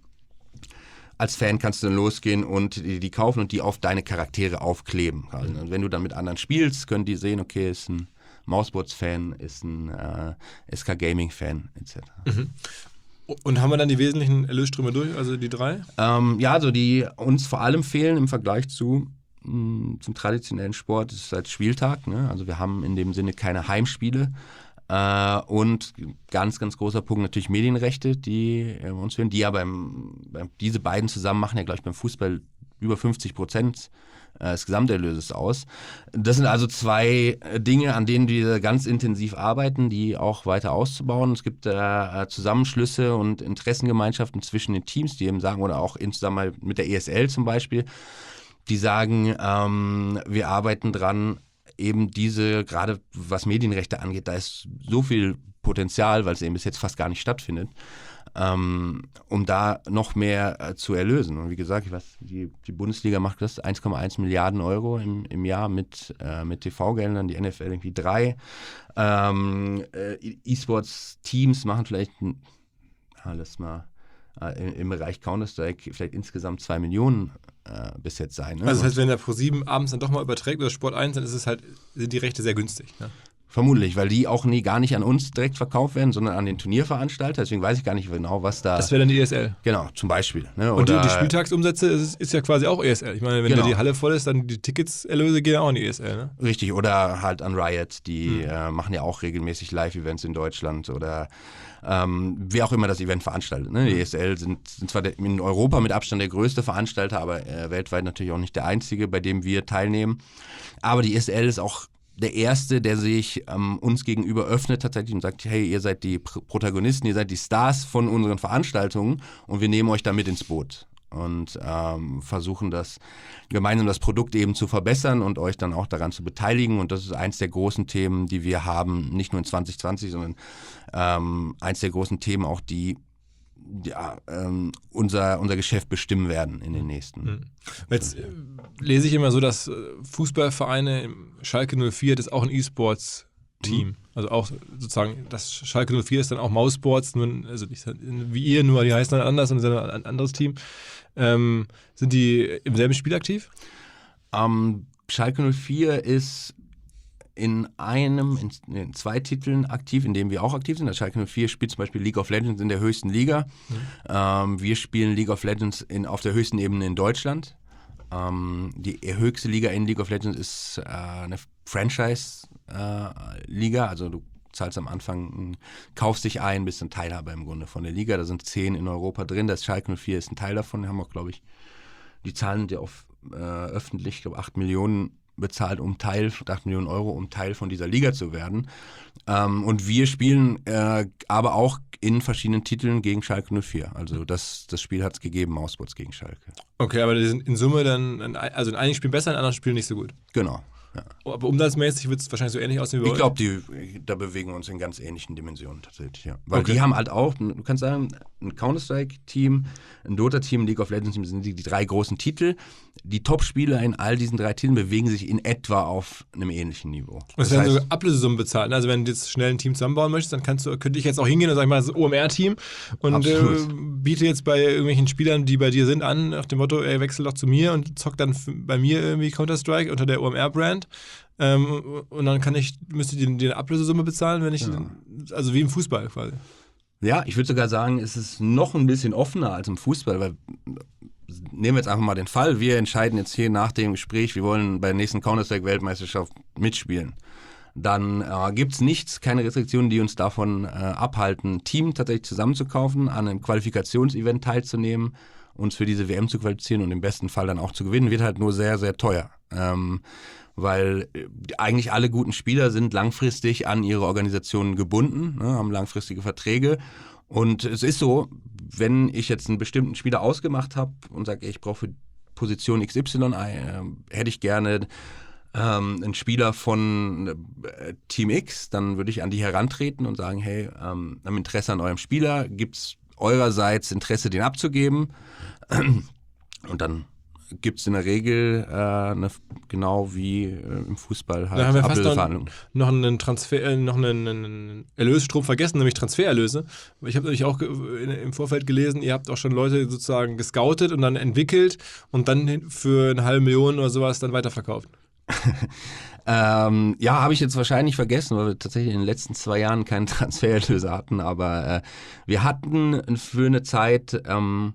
als Fan kannst du dann losgehen und die, die kaufen und die auf deine Charaktere aufkleben. Also, wenn du dann mit anderen spielst, können die sehen, okay, ist ein Mousebots-Fan, ist ein äh, S K Gaming-Fan, et cetera. Mhm. Und haben wir dann die wesentlichen Erlösströme durch, also die drei? Ähm, ja, also die uns vor allem fehlen im Vergleich zu mh, zum traditionellen Sport, ist halt Spieltag. Ne? Also wir haben in dem Sinne keine Heimspiele. Äh, und ganz, ganz großer Punkt natürlich Medienrechte, die äh, uns fehlen. Die ja beim, beim, diese beiden zusammen machen ja, glaube ich, beim Fußball über fünfzig Prozent des Gesamterlöses aus. Das sind also zwei Dinge, an denen wir ganz intensiv arbeiten, die auch weiter auszubauen. Es gibt äh, Zusammenschlüsse und Interessengemeinschaften zwischen den Teams, die eben sagen, oder auch in Zusammenarbeit mit der E S L zum Beispiel, die sagen, ähm, wir arbeiten dran, eben diese, gerade was Medienrechte angeht, da ist so viel Potenzial, weil es eben bis jetzt fast gar nicht stattfindet, ähm, um da noch mehr äh, zu erlösen. Und wie gesagt, ich weiß, die, die Bundesliga macht das eins Komma eins Milliarden Euro im, im Jahr mit, äh, mit T V-Geldern, die N F L irgendwie drei. Ähm, äh, E-Sports-Teams machen vielleicht, ja, lass mal, äh, im, im Bereich Counter-Strike vielleicht insgesamt zwei Millionen äh, bis jetzt sein. Ne? Also das heißt, wenn der ProSieben abends dann doch mal überträgt oder Sport eins, dann ist es halt, sind die Rechte sehr günstig. Ne? Vermutlich, weil die auch nie, gar nicht an uns direkt verkauft werden, sondern an den Turnierveranstalter. Deswegen weiß ich gar nicht genau, was da... Das wäre dann die E S L. Genau, zum Beispiel. Ne? Und Oder die, die Spieltagsumsätze ist, ist ja quasi auch E S L. Ich meine, wenn genau. da die Halle voll ist, dann die Ticketserlöse gehen ja auch in die E S L. Ne? Richtig, oder halt an Riot, die Hm. äh, machen ja auch regelmäßig Live-Events in Deutschland oder ähm, wer auch immer das Event veranstaltet. Ne? Die E S L sind, sind zwar der, in Europa mit Abstand der größte Veranstalter, aber äh, weltweit natürlich auch nicht der einzige, bei dem wir teilnehmen. Aber die E S L ist auch der Erste, der sich ähm, uns gegenüber öffnet tatsächlich und sagt, hey, ihr seid die Pr- Protagonisten, ihr seid die Stars von unseren Veranstaltungen und wir nehmen euch da mit ins Boot und ähm, versuchen das gemeinsam das Produkt eben zu verbessern und euch dann auch daran zu beteiligen. Und das ist eins der großen Themen, die wir haben, nicht nur in zwanzig zwanzig, sondern ähm, eins der großen Themen auch, die ja, ähm, unser, unser Geschäft bestimmen werden in den nächsten. Mhm. Jetzt äh, lese ich immer so, dass äh, Fußballvereine, im Schalke null vier, das ist auch ein E-Sports-Team. Mhm. Also auch sozusagen, das Schalke null vier ist dann auch Mausports, nur, also nicht wie ihr, nur die heißen dann anders und sind ein anderes Team. Ähm, sind die im selben Spiel aktiv? Ähm, Schalke null vier ist in einem, in, in zwei Titeln aktiv, in denen wir auch aktiv sind. Der Schalke null vier spielt zum Beispiel League of Legends in der höchsten Liga. Mhm. Ähm, wir spielen League of Legends in, auf der höchsten Ebene in Deutschland. Ähm, die höchste Liga in League of Legends ist äh, eine Franchise-Liga, äh, also du zahlst am Anfang, kaufst dich ein, bist ein Teilhaber im Grunde von der Liga. Da sind zehn in Europa drin. Das Schalke null vier ist ein Teil davon. Wir haben auch, glaube ich, die Zahlen sind ja auf, äh, öffentlich, ich glaube acht Millionen bezahlt, um Teil, acht Millionen Euro, um Teil von dieser Liga zu werden. Ähm, und wir spielen äh, aber auch in verschiedenen Titeln gegen Schalke null vier. Also das, das Spiel hat es gegeben, Auswärts gegen Schalke. Okay, aber die sind in Summe dann, also in einigen Spielen besser, in anderen Spielen nicht so gut. Genau. Ja. Aber umsatzmäßig wird es wahrscheinlich so ähnlich aussehen wie bei Ich glaube, da bewegen wir uns in ganz ähnlichen Dimensionen tatsächlich, ja. Weil okay. die haben halt auch, du kannst sagen, ein Counter-Strike-Team, ein Dota-Team, ein League of Legends-Team sind die, die drei großen Titel. Die Top-Spieler in all diesen drei Titeln bewegen sich in etwa auf einem ähnlichen Niveau. Und es werden sogar Ablösesummen bezahlt. Also wenn du jetzt schnell ein Team zusammenbauen möchtest, dann kannst du, könnte ich jetzt auch hingehen und sag ich mal, das ist O M R-Team und äh, biete jetzt bei irgendwelchen Spielern, die bei dir sind, an, nach dem Motto, ey, wechsel doch zu mir und zock dann f- bei mir irgendwie Counter-Strike unter der O M R-Brand. Ähm, und dann kann ich, müsste ich die eine Ablösesumme bezahlen, wenn ich, ja. also wie im Fußball quasi. Ja, ich würde sogar sagen, es ist noch ein bisschen offener als im Fußball, weil nehmen wir jetzt einfach mal den Fall, wir entscheiden jetzt hier nach dem Gespräch, wir wollen bei der nächsten Counter-Strike-Weltmeisterschaft mitspielen. Dann äh, gibt es nichts, keine Restriktionen, die uns davon äh, abhalten, ein Team tatsächlich zusammenzukaufen, an einem Qualifikationsevent teilzunehmen, uns für diese W M zu qualifizieren und im besten Fall dann auch zu gewinnen, wird halt nur sehr, sehr teuer. Ähm, weil eigentlich alle guten Spieler sind langfristig an ihre Organisationen gebunden, ne, haben langfristige Verträge. Und es ist so, wenn ich jetzt einen bestimmten Spieler ausgemacht habe und sage, ich brauche für Position X Y, äh, hätte ich gerne ähm, einen Spieler von äh, Team X, dann würde ich an die herantreten und sagen, hey, ähm, am Interesse an eurem Spieler, gibt es eurerseits Interesse, den abzugeben? Und dann gibt es in der Regel äh, eine, genau wie äh, im Fußball halt da haben wir fast Ablöseverhandlungen. Noch, noch einen Transfer, äh, noch einen, einen Erlösstrom vergessen, nämlich Transfererlöse. Ich habe nämlich auch in, im Vorfeld gelesen, ihr habt auch schon Leute sozusagen gescoutet und dann entwickelt und dann für eine halbe Million oder sowas dann weiterverkauft. ähm, ja, habe ich jetzt wahrscheinlich vergessen, weil wir tatsächlich in den letzten zwei Jahren keinen Transfererlöse hatten, aber äh, wir hatten für eine Zeit ähm,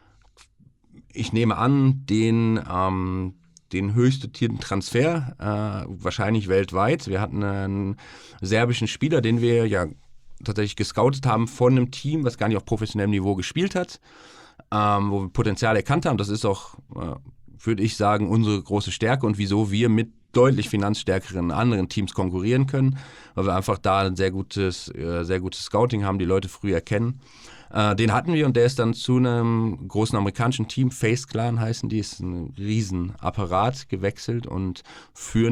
ich nehme an, den, ähm, den höchst dotierten Transfer, äh, wahrscheinlich weltweit. Wir hatten einen serbischen Spieler, den wir ja tatsächlich gescoutet haben von einem Team, was gar nicht auf professionellem Niveau gespielt hat, ähm, wo wir Potenzial erkannt haben. Das ist auch, äh, würde ich sagen, unsere große Stärke und wieso wir mit deutlich finanzstärkeren anderen Teams konkurrieren können, weil wir einfach da ein sehr gutes, äh, sehr gutes Scouting haben, die Leute früh erkennen. Äh, den hatten wir und der ist dann zu einem großen amerikanischen Team, Face Clan heißen die, ist ein Riesenapparat gewechselt und für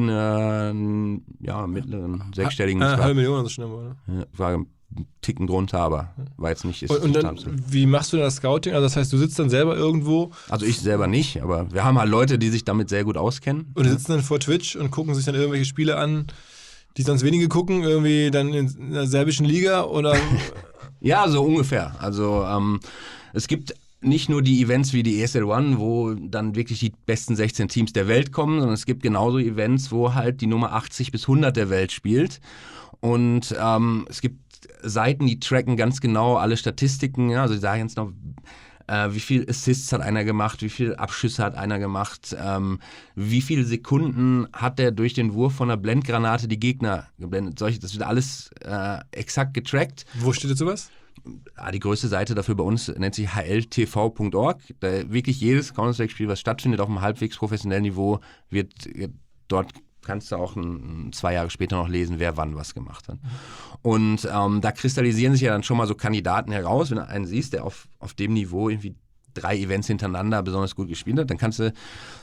einen ja, mittleren, sechsstelligen Eine Betrag. halbe Million oder so schnell, oder? Ja, war ein Ticken drunter, aber war jetzt nicht... Ist und und dann, wie machst du das Scouting? Also das heißt, du sitzt dann selber irgendwo... Also ich selber nicht, aber wir haben halt Leute, die sich damit sehr gut auskennen. Und die sitzen dann vor Twitch und gucken sich dann irgendwelche Spiele an, die sonst wenige gucken, irgendwie dann in der serbischen Liga oder... Ja, so ungefähr. Also ähm, es gibt nicht nur die Events wie die E S L One, wo dann wirklich die besten sechzehn Teams der Welt kommen, sondern es gibt genauso Events, wo halt die Nummer achtzig bis hundert der Welt spielt. Und ähm, es gibt Seiten, die tracken ganz genau alle Statistiken. Ja, also die sagen jetzt noch, äh, wie viel Assists hat einer gemacht, wie viel Abschüsse hat einer gemacht, ähm, wie viele Sekunden hat er durch den Wurf von einer Blendgranate die Gegner geblendet. Solche, das wird alles äh, exakt getrackt. Wo steht jetzt sowas? Die größte Seite dafür bei uns nennt sich h l t v punkt org. Da wirklich jedes Counter-Strike-Spiel, was stattfindet auf einem halbwegs professionellen Niveau, wird dort kannst du auch ein, ein, zwei Jahre später noch lesen, wer wann was gemacht hat. Und ähm, da kristallisieren sich ja dann schon mal so Kandidaten heraus. Wenn du einen siehst, der auf, auf dem Niveau irgendwie drei Events hintereinander besonders gut gespielt hat, dann kannst du,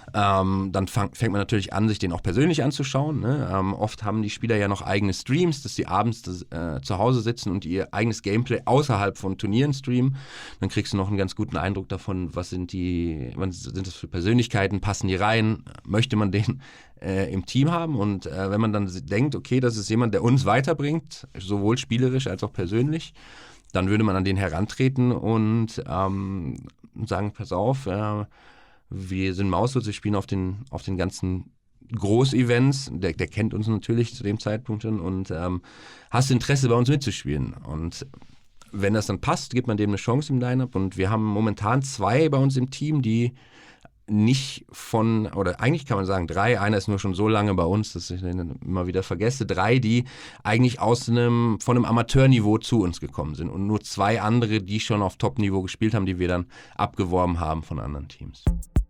ähm, dann fang, fängt man natürlich an, sich den auch persönlich anzuschauen. Ne? Ähm, oft haben die Spieler ja noch eigene Streams, dass sie abends das, äh, zu Hause sitzen und ihr eigenes Gameplay außerhalb von Turnieren streamen. Dann kriegst du noch einen ganz guten Eindruck davon, was sind die, was sind das für Persönlichkeiten, passen die rein, möchte man den äh, im Team haben? Und äh, wenn man dann denkt, okay, das ist jemand, der uns weiterbringt, sowohl spielerisch als auch persönlich, dann würde man an den herantreten und ähm, sagen, pass auf, äh, wir sind Mauslos, wir spielen auf den, auf den ganzen Großevents, der, der kennt uns natürlich zu dem Zeitpunkt schon und ähm, hast Interesse bei uns mitzuspielen. Und wenn das dann passt, gibt man dem eine Chance im Line-Up und wir haben momentan zwei bei uns im Team, die nicht von, oder eigentlich kann man sagen drei, einer ist nur schon so lange bei uns, dass ich den immer wieder vergesse, drei, die eigentlich aus einem, von einem Amateurniveau zu uns gekommen sind und nur zwei andere, die schon auf Top-Niveau gespielt haben, die wir dann abgeworben haben von anderen Teams.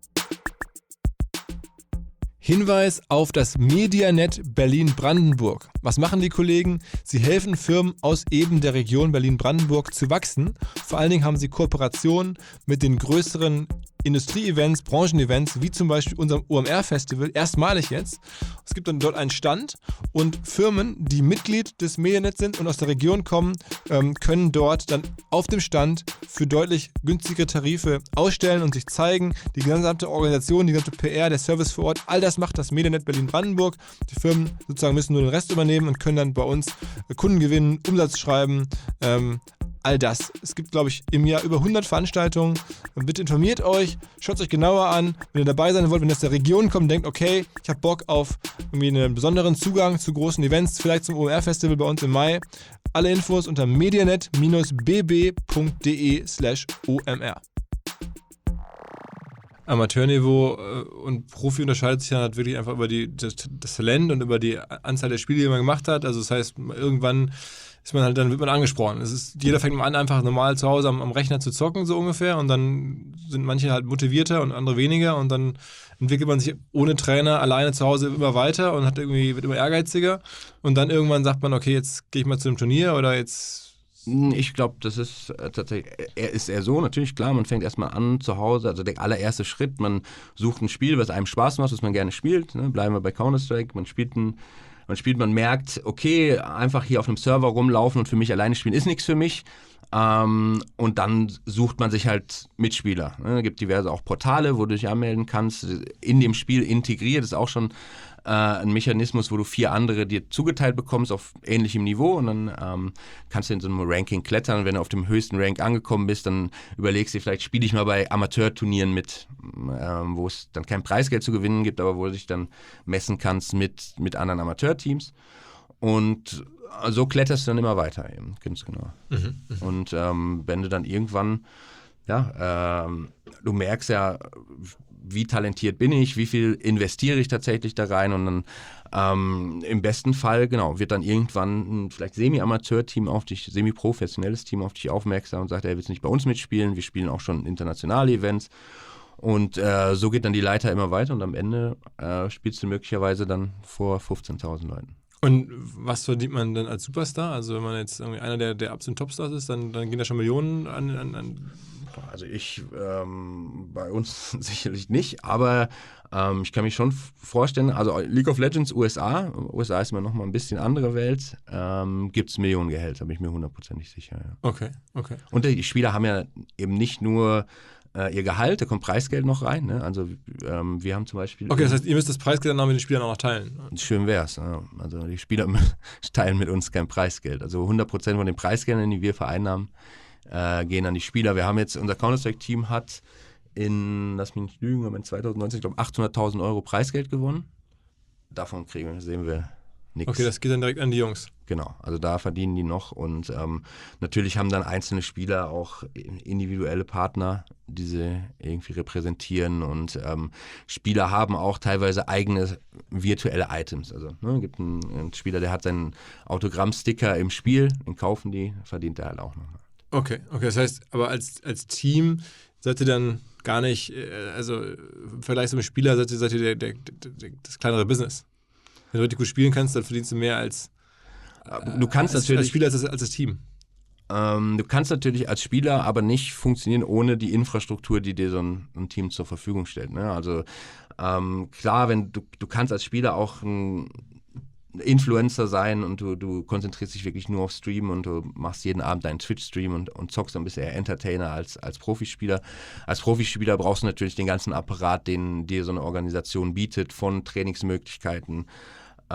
Hinweis auf das Medianet Berlin-Brandenburg. Was machen die Kollegen? Sie helfen Firmen aus eben der Region Berlin-Brandenburg zu wachsen. Vor allen Dingen haben sie Kooperationen mit den größeren Industrie-Events, Branchen-Events, wie zum Beispiel unserem O M R-Festival, erstmalig jetzt. Es gibt dann dort einen Stand und Firmen, die Mitglied des Medianet sind und aus der Region kommen, ähm, können dort dann auf dem Stand für deutlich günstigere Tarife ausstellen und sich zeigen. Die gesamte Organisation, die gesamte P R, der Service vor Ort, all das macht das Medianet Berlin-Brandenburg. Die Firmen sozusagen müssen nur den Rest übernehmen und können dann bei uns Kunden gewinnen, Umsatz schreiben, ähm, all das. Es gibt, glaube ich, im Jahr über hundert Veranstaltungen. Bitte informiert euch, schaut es euch genauer an. Wenn ihr dabei sein wollt, wenn ihr aus der Region kommt und denkt, okay, ich habe Bock auf irgendwie einen besonderen Zugang zu großen Events, vielleicht zum O M R-Festival bei uns im Mai. Alle Infos unter medianet b b punkt d e slash o m r. Amateurniveau und Profi unterscheidet sich ja halt wirklich einfach über die, das, das Talent und über die Anzahl der Spiele, die man gemacht hat. Also das heißt, irgendwann ist man halt, dann wird man angesprochen. Es ist, jeder fängt mal an, einfach normal zu Hause am, am Rechner zu zocken, so ungefähr. Und dann sind manche halt motivierter und andere weniger. Und dann entwickelt man sich ohne Trainer alleine zu Hause immer weiter und hat irgendwie, wird immer ehrgeiziger. Und dann irgendwann sagt man, okay, jetzt gehe ich mal zu einem Turnier oder jetzt. Ich glaube, das ist äh, tatsächlich, er ist eher so, natürlich klar, man fängt erstmal an zu Hause, also der allererste Schritt, man sucht ein Spiel, was einem Spaß macht, was man gerne spielt, ne? Bleiben wir bei Counter-Strike, man spielt ein, man spielt, man merkt, okay, einfach hier auf einem Server rumlaufen und für mich alleine spielen ist nichts für mich. Ähm, und dann sucht man sich halt Mitspieler. Ne? Es gibt diverse auch Portale, wo du dich anmelden kannst, in dem Spiel integriert, das ist auch schon äh, ein Mechanismus, wo du vier andere dir zugeteilt bekommst auf ähnlichem Niveau und dann ähm, kannst du in so einem Ranking klettern und wenn du auf dem höchsten Rank angekommen bist, dann überlegst du dir, vielleicht spiele ich mal bei Amateurturnieren mit, ähm, wo es dann kein Preisgeld zu gewinnen gibt, aber wo du dich dann messen kannst mit, mit anderen Amateurteams und so kletterst du dann immer weiter eben, ganz genau. Mhm, mh. Und ähm, wenn du dann irgendwann, ja, ähm, du merkst ja, wie talentiert bin ich, wie viel investiere ich tatsächlich da rein und dann ähm, im besten Fall, genau, wird dann irgendwann ein vielleicht Semi-Amateur-Team auf dich, semi-professionelles Team auf dich aufmerksam und sagt, er will nicht bei uns mitspielen, wir spielen auch schon internationale Events und äh, so geht dann die Leiter immer weiter und am Ende äh, spielst du möglicherweise dann vor fünfzehntausend Leuten. Und was verdient man denn als Superstar? Also wenn man jetzt irgendwie einer der, der absoluten Topstars ist, dann, dann gehen da schon Millionen an... an, an Also ich, ähm, bei uns sicherlich nicht, aber ähm, ich kann mich schon vorstellen, also League of Legends U S A, U S A ist immer noch mal ein bisschen andere Welt, ähm, gibt es Millionengehälter, bin ich mir hundertprozentig sicher. Ja. Okay, okay. Und die Spieler haben ja eben nicht nur äh, ihr Gehalt, da kommt Preisgeld noch rein, ne? Also ähm, wir haben zum Beispiel... Okay, das heißt, ihr müsst das Preisgeld dann auch mit den Spielern auch noch teilen? Schön wär's. Ja. Also die Spieler teilen mit uns kein Preisgeld. Also hundert Prozent von den Preisgeldern, die wir vereinnahmen, Äh, gehen an die Spieler. Wir haben jetzt, unser Counter-Strike-Team hat in, lass mich nicht lügen, in zwanzig neunzehn, ich glaube, achthunderttausend Euro Preisgeld gewonnen. Davon kriegen, sehen wir nichts. Okay, das geht dann direkt an die Jungs. Genau, also da verdienen die noch und ähm, natürlich haben dann einzelne Spieler auch individuelle Partner, die sie irgendwie repräsentieren und ähm, Spieler haben auch teilweise eigene virtuelle Items. Also ne, gibt einen, einen Spieler, der hat seinen Autogrammsticker im Spiel, den kaufen die, verdient er halt auch noch. Okay, okay, das heißt, aber als, als Team seid ihr dann gar nicht, also im Vergleich zum Spieler seid ihr, seid ihr der, der, der, das kleinere Business. Wenn du richtig gut spielen kannst, dann verdienst du mehr als, du kannst als, natürlich, als Spieler als, als das Team. Ähm, du kannst natürlich als Spieler aber nicht funktionieren ohne die Infrastruktur, die dir so ein, ein Team zur Verfügung stellt. Ne? Also ähm, klar, wenn du, du kannst als Spieler auch ein Influencer sein und du, du konzentrierst dich wirklich nur auf Stream und du machst jeden Abend deinen Twitch-Stream und, und zockst dann ein bisschen eher Entertainer als, als Profispieler. Als Profispieler brauchst du natürlich den ganzen Apparat, den dir so eine Organisation bietet, von Trainingsmöglichkeiten,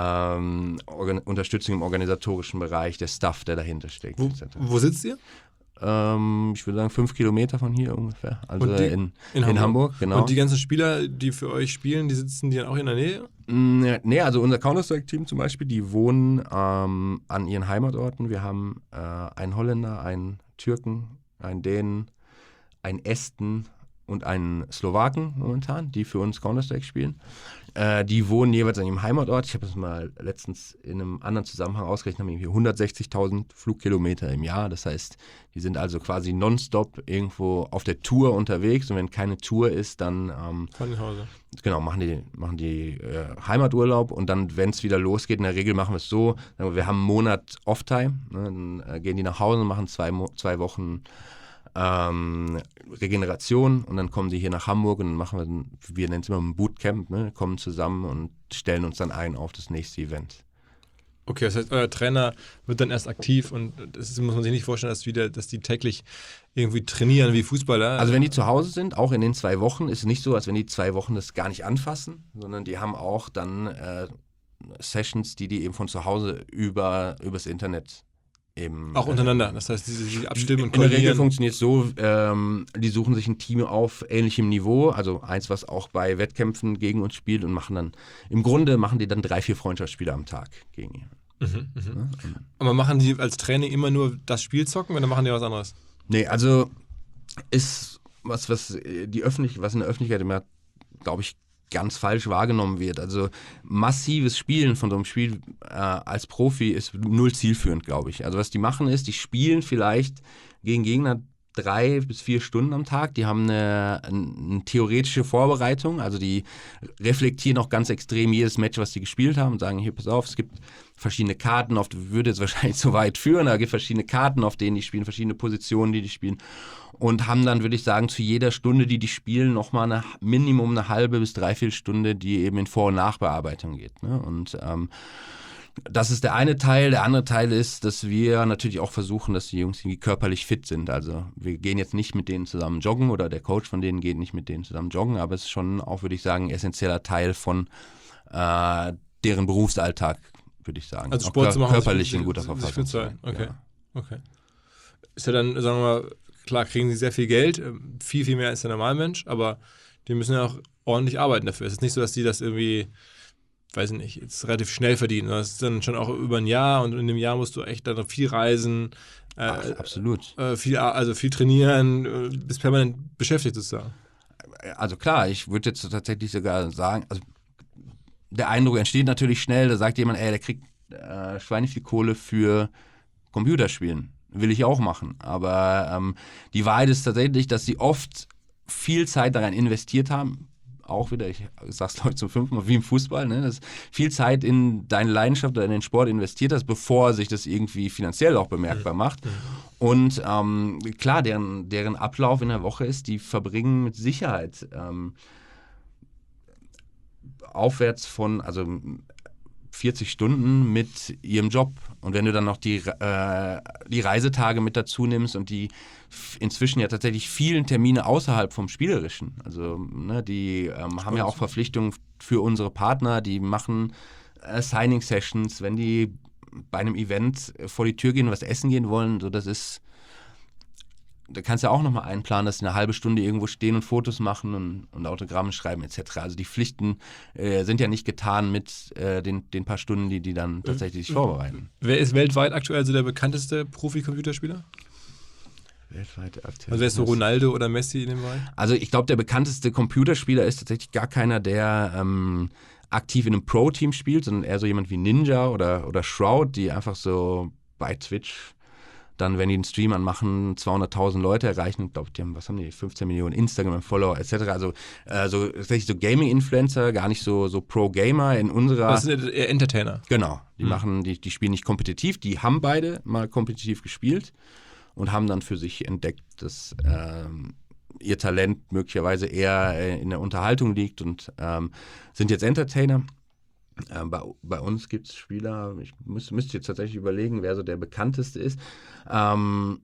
ähm, Organ- Unterstützung im organisatorischen Bereich, der Stuff, der dahinter steckt. Wo, wo sitzt ihr? ähm, ich würde sagen fünf Kilometer von hier ungefähr, also die, in, in, in Hamburg. Hamburg, genau. Und die ganzen Spieler, die für euch spielen, die sitzen die dann auch in der Nähe? Nee, also unser Counter-Strike-Team zum Beispiel, die wohnen ähm, an ihren Heimatorten. Wir haben äh, einen Holländer, einen Türken, einen Dänen, einen Esten und einen Slowaken momentan, die für uns Counter-Strike spielen. Äh, die wohnen jeweils an ihrem Heimatort. Ich habe das mal letztens in einem anderen Zusammenhang ausgerechnet, haben irgendwie hundertsechzigtausend Flugkilometer im Jahr. Das heißt, die sind also quasi nonstop irgendwo auf der Tour unterwegs. Und wenn keine Tour ist, dann ähm, Von zu Hause. Genau, machen die, machen die äh, Heimaturlaub und dann, wenn es wieder losgeht, in der Regel machen wir es so, wir haben einen Monat Off-Time, ne, dann äh, gehen die nach Hause und machen zwei, Mo- zwei Wochen ähm, Regeneration und dann kommen die hier nach Hamburg und dann machen wir, wir nennen es immer ein Bootcamp, ne, kommen zusammen und stellen uns dann ein auf das nächste Event. Okay, das heißt, euer Trainer wird dann erst aktiv und das muss man sich nicht vorstellen, dass, wieder, dass die täglich irgendwie trainieren wie Fußballer. Also wenn die zu Hause sind, auch in den zwei Wochen, ist es nicht so, als wenn die zwei Wochen das gar nicht anfassen, sondern die haben auch dann äh, Sessions, die die eben von zu Hause über übers Internet eben... Auch untereinander, das heißt, die sich abstimmen und In der Regel koordinieren. funktioniert es so, ähm, die suchen sich ein Team auf ähnlichem Niveau, also eins, was auch bei Wettkämpfen gegen uns spielt und machen dann, im Grunde machen die dann drei, vier Freundschaftsspiele am Tag gegen ihn. Mhm, mhm. Aber machen die als Training immer nur das Spiel zocken oder machen die was anderes? Nee, also ist was, was die Öffentlich- was in der Öffentlichkeit immer, glaube ich, ganz falsch wahrgenommen wird. Also massives Spielen von so einem Spiel äh, als Profi ist null zielführend, glaube ich. Also was die machen ist, die spielen vielleicht gegen Gegner drei bis vier Stunden am Tag. Die haben eine, eine theoretische Vorbereitung, also die reflektieren auch ganz extrem jedes Match, was die gespielt haben und sagen, hier, pass auf, es gibt verschiedene Karten, auf, würde jetzt wahrscheinlich zu weit führen, aber es gibt verschiedene Karten, auf denen die spielen, verschiedene Positionen, die die spielen und haben dann, würde ich sagen, zu jeder Stunde, die die spielen, nochmal eine Minimum eine halbe bis dreiviertel Stunde, die eben in Vor- und Nachbearbeitung geht. Ne? Und ähm, das ist der eine Teil. Der andere Teil ist, dass wir natürlich auch versuchen, dass die Jungs irgendwie körperlich fit sind. Also wir gehen jetzt nicht mit denen zusammen joggen oder der Coach von denen geht nicht mit denen zusammen joggen, aber es ist schon auch, würde ich sagen, ein essentieller Teil von äh, deren Berufsalltag, würde ich sagen. Also auch Sport kör- zu machen, körperlich sich- in guter sich Verfassung. fit zu sein. sein. Okay. Ja. Okay. Ist ja dann, sagen wir mal, klar kriegen sie sehr viel Geld, viel, viel mehr als der Normalmensch, aber die müssen ja auch ordentlich arbeiten dafür. Es ist nicht so, dass die das irgendwie, weiß ich nicht, jetzt relativ schnell verdienen. Das ist dann schon auch über ein Jahr und in dem Jahr musst du echt dann viel reisen, äh, Ach, absolut. äh, viel, also viel trainieren, äh, bist permanent beschäftigt sozusagen. Also klar, ich würde jetzt tatsächlich sogar sagen, also der Eindruck entsteht natürlich schnell, da sagt jemand, ey, der kriegt äh, Schweine viel Kohle für Computerspielen. Will ich auch machen. Aber ähm, die Wahrheit ist tatsächlich, dass sie oft viel Zeit daran investiert haben. Auch wieder, ich sag's glaube ich zum fünften Mal, wie im Fußball, ne? Dass viel Zeit in deine Leidenschaft oder in den Sport investiert hast, bevor sich das irgendwie finanziell auch bemerkbar macht. Und ähm, klar, deren, deren Ablauf in der Woche ist, die verbringen mit Sicherheit ähm, aufwärts von, also vierzig Stunden mit ihrem Job. Und wenn du dann noch die, äh, die Reisetage mit dazu nimmst und die f- inzwischen ja tatsächlich vielen Termine außerhalb vom Spielerischen, also ne, die ähm, haben ja auch Verpflichtungen für unsere Partner, die machen äh, Signing-Sessions, wenn die bei einem Event vor die Tür gehen und was essen gehen wollen, so das ist, da kannst du ja auch nochmal einplanen, dass sie eine halbe Stunde irgendwo stehen und Fotos machen und, und Autogramme schreiben et cetera. Also die Pflichten äh, sind ja nicht getan mit äh, den, den paar Stunden, die die dann tatsächlich sich vorbereiten. Wer ist weltweit aktuell so der bekannteste Profi-Computerspieler? Weltweit aktuell. Also wer ist so Ronaldo oder Messi in dem Bereich? Also ich glaube, der bekannteste Computerspieler ist tatsächlich gar keiner, der ähm, aktiv in einem Pro-Team spielt, sondern eher so jemand wie Ninja oder, oder Shroud, die einfach so bei Twitch dann, wenn die einen Stream anmachen, zweihunderttausend Leute erreichen. Ich glaube, die haben, was haben die, fünfzehn Millionen Instagram-Follower et cetera. Also äh, so, tatsächlich so Gaming-Influencer, gar nicht so, so Pro-Gamer in unserer... Das sind eher Entertainer. Genau, die Hm. machen, die, die spielen nicht kompetitiv, die haben beide mal kompetitiv gespielt und haben dann für sich entdeckt, dass ähm, ihr Talent möglicherweise eher äh, in der Unterhaltung liegt und ähm, sind jetzt Entertainer. Ähm, bei, bei uns gibt es Spieler, ich müß, müsste jetzt tatsächlich überlegen, wer so der bekannteste ist. Ähm,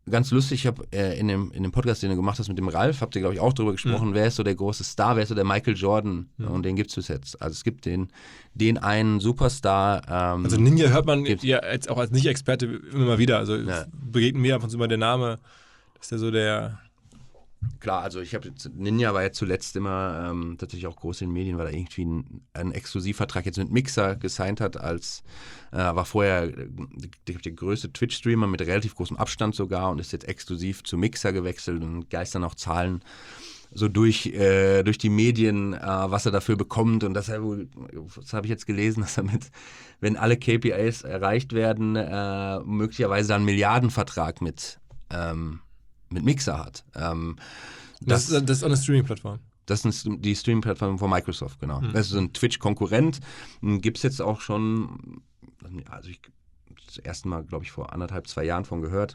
ganz lustig, ich habe äh, in, dem, in dem Podcast, den du gemacht hast mit dem Ralf, habt ihr, glaube ich, auch drüber gesprochen, mhm. wer ist so der große Star, wer ist so der Michael Jordan, mhm. und den gibt es bis jetzt. Also es gibt den, den einen Superstar. Ähm, also Ninja hört man ja jetzt auch als Nicht-Experte immer mal wieder, also ja. begegnet mir ab und zu mal der Name, das ist ja so der... Klar, also ich habe jetzt, Ninja war ja zuletzt immer ähm, tatsächlich auch groß in den Medien, weil er irgendwie einen, einen Exklusivvertrag jetzt mit Mixer gesigned hat, als äh, war vorher der, der größte Twitch-Streamer mit relativ großem Abstand sogar und ist jetzt exklusiv zu Mixer gewechselt und geistern auch Zahlen so durch, äh, durch die Medien, äh, was er dafür bekommt und dass er wohl, das habe ich jetzt gelesen, dass er mit, wenn alle K P Is erreicht werden, äh, möglicherweise dann einen Milliardenvertrag mit ähm, mit Mixer hat. Ähm, das, das, das ist eine Streaming-Plattform. Das ist die Streaming-Plattform von Microsoft, genau. Mhm. Das ist ein Twitch-Konkurrent. Gibt es jetzt auch schon, also ich das erste Mal, glaube ich, vor anderthalb, zwei Jahren von gehört.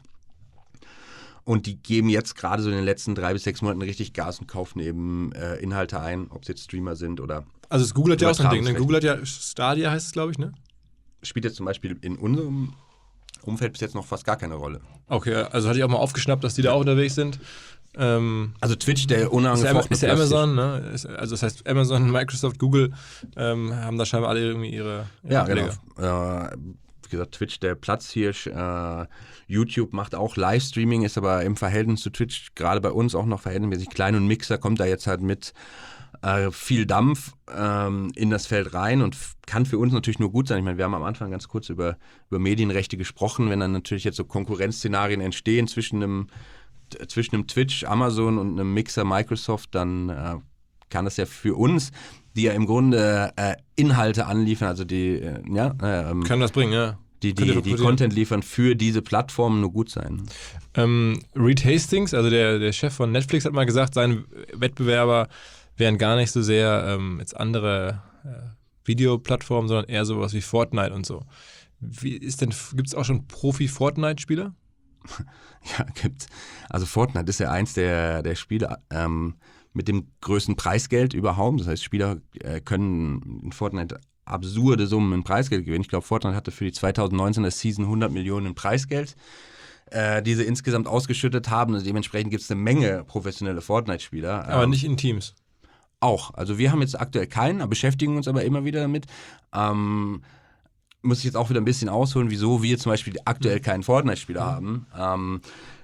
Und die geben jetzt gerade so in den letzten drei bis sechs Monaten richtig Gas und kaufen eben äh, Inhalte ein, ob es jetzt Streamer sind oder... Also das Google hat ja auch so ein Ding, ne? Google hat ja, Stadia heißt es, glaube ich, ne? Spielt jetzt zum Beispiel in unserem Umfeld bis jetzt noch fast gar keine Rolle. Okay, also hatte ich auch mal aufgeschnappt, dass die da auch unterwegs sind. Ähm, also Twitch, der unangefochtene ist ja Amazon, ne? Ist, also das heißt Amazon, Microsoft, Google ähm, haben da scheinbar alle irgendwie ihre, ihre Ja, Ableger. Genau. Äh, wie gesagt, Twitch, der Platzhirsch. Äh, YouTube macht auch Livestreaming, ist aber im Verhältnis zu Twitch gerade bei uns auch noch verhältnismäßig klein und Mixer kommt da jetzt halt mit äh, viel Dampf ähm, in das Feld rein und f- kann für uns natürlich nur gut sein. Ich meine, wir haben am Anfang ganz kurz über, über Medienrechte gesprochen, wenn dann natürlich jetzt so Konkurrenzszenarien entstehen zwischen einem, t- zwischen einem Twitch, Amazon und einem Mixer Microsoft, dann äh, kann das ja für uns, die ja im Grunde äh, Inhalte anliefern, also die, äh, ja, äh, ähm, kann das bringen, ja. Die, die, die Content liefern für diese Plattformen nur gut sein. Ähm, Reed Hastings, also der, der Chef von Netflix, hat mal gesagt, seine Wettbewerber wären gar nicht so sehr ähm, jetzt andere äh, Videoplattformen, sondern eher sowas wie Fortnite und so. Wie ist denn, gibt es auch schon Profi-Fortnite-Spieler? Ja, gibt's. Also Fortnite ist ja eins der, der Spiele ähm, mit dem größten Preisgeld überhaupt. Das heißt, Spieler äh, können in Fortnite absurde Summen in Preisgeld gewinnen. Ich glaube, Fortnite hatte für die zweitausendneunzehner Season hundert Millionen in Preisgeld, äh, die sie insgesamt ausgeschüttet haben. Also dementsprechend gibt es eine Menge professionelle Fortnite-Spieler. Aber ähm, nicht in Teams. Auch. Also wir haben jetzt aktuell keinen, beschäftigen uns aber immer wieder damit. Ähm, muss ich jetzt auch wieder ein bisschen ausholen, wieso wir zum Beispiel aktuell keinen Fortnite-Spieler haben. Ähm,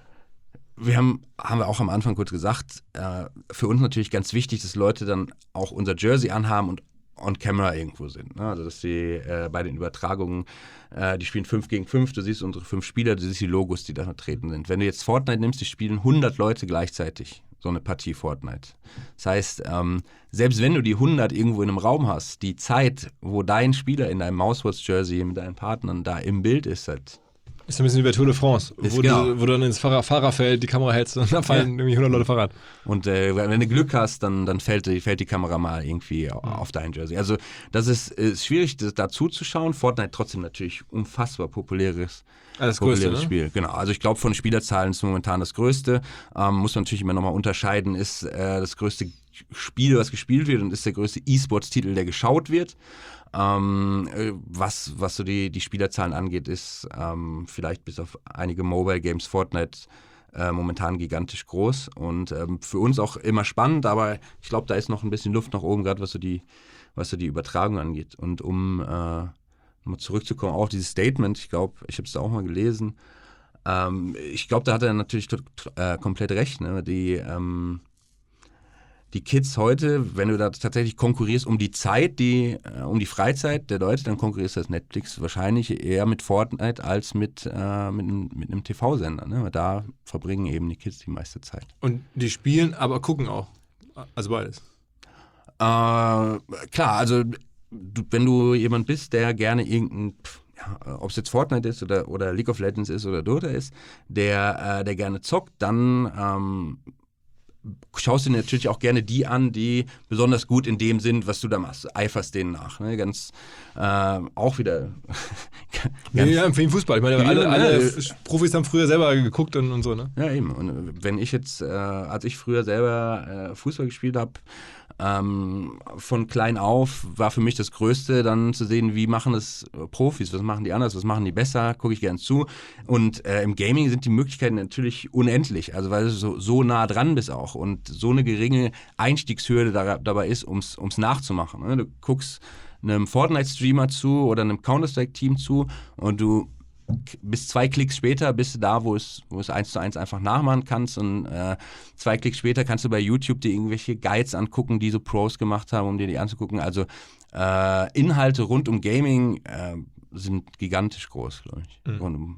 wir haben, haben wir auch am Anfang kurz gesagt, äh, für uns natürlich ganz wichtig, dass Leute dann auch unser Jersey anhaben und on camera irgendwo sind. Ne? Also dass sie äh, bei den Übertragungen, äh, die spielen fünf gegen fünf, du siehst unsere fünf Spieler, du siehst die Logos, die da vertreten sind. Wenn du jetzt Fortnite nimmst, die spielen hundert Leute gleichzeitig so eine Partie Fortnite. Das heißt, ähm, selbst wenn du die hundert irgendwo in einem Raum hast, die Zeit, wo dein Spieler in deinem Mousewatch-Jersey mit deinen Partnern da im Bild ist, halt ist ein bisschen wie bei Tour de France, wo, genau. du, wo du dann ins Fahrer, Fahrerfeld die Kamera hältst und da fallen ja. irgendwie hundert Leute Fahrrad. Und äh, wenn du Glück hast, dann, dann fällt, die, fällt die Kamera mal irgendwie mhm. auf dein Jersey. Also das ist, ist schwierig, das, da zuzuschauen. Fortnite trotzdem natürlich unfassbar populäres, das populäres größte, Spiel. Ne? Genau. Also ich glaube, von Spielerzahlen ist momentan das größte. Ähm, muss man natürlich immer nochmal unterscheiden, ist äh, das größte Spiel, was gespielt wird und ist der größte E-Sports-Titel, der geschaut wird. Ähm, was, was so die, die Spielerzahlen angeht, ist ähm, vielleicht bis auf einige Mobile Games Fortnite äh, momentan gigantisch groß und ähm, für uns auch immer spannend, aber ich glaube, da ist noch ein bisschen Luft nach oben, gerade was so die, was so die Übertragung angeht. Und um äh, mal zurückzukommen, auch dieses Statement, ich glaube, ich habe es da auch mal gelesen, ähm, ich glaube, da hat er natürlich t- t- äh, komplett recht, ne? Die ähm, Die Kids heute, wenn du da tatsächlich konkurrierst um die Zeit, die, äh, um die Freizeit der Leute, dann konkurrierst du als Netflix wahrscheinlich eher mit Fortnite als mit, äh, mit, einem, mit einem T V-Sender. Ne? Weil da verbringen eben die Kids die meiste Zeit. Und die spielen, aber gucken auch. Also beides. Äh, klar, also du, wenn du jemand bist, der gerne irgendein, ja, ob es jetzt Fortnite ist oder, oder League of Legends ist oder Dota ist, der, äh, der gerne zockt, dann ähm, schaust du dir natürlich auch gerne die an, die besonders gut in dem sind, was du da machst. Eiferst denen nach. Ne? Ganz, äh, auch wieder. ganz ja, für den Fußball. Ich meine, alle, alle Profis haben früher selber geguckt und, und so, ne? Ja, eben. Und wenn ich jetzt, äh, als ich früher selber äh, Fußball gespielt habe, Ähm, von klein auf war für mich das Größte, dann zu sehen, wie machen es Profis, was machen die anders, was machen die besser, gucke ich gern zu. Und äh, im Gaming sind die Möglichkeiten natürlich unendlich, also weil du so, so nah dran bist auch und so eine geringe Einstiegshürde da, dabei ist, ums, ums nachzumachen. Ne? Du guckst einem Fortnite-Streamer zu oder einem Counter-Strike-Team zu und du bis zwei Klicks später bist du da, wo es, wo es eins zu eins einfach nachmachen kannst und äh, zwei Klicks später kannst du bei YouTube dir irgendwelche Guides angucken, die so Pros gemacht haben, um dir die anzugucken. Also äh, Inhalte rund um Gaming äh, sind gigantisch groß, glaube ich. Mhm. Rund um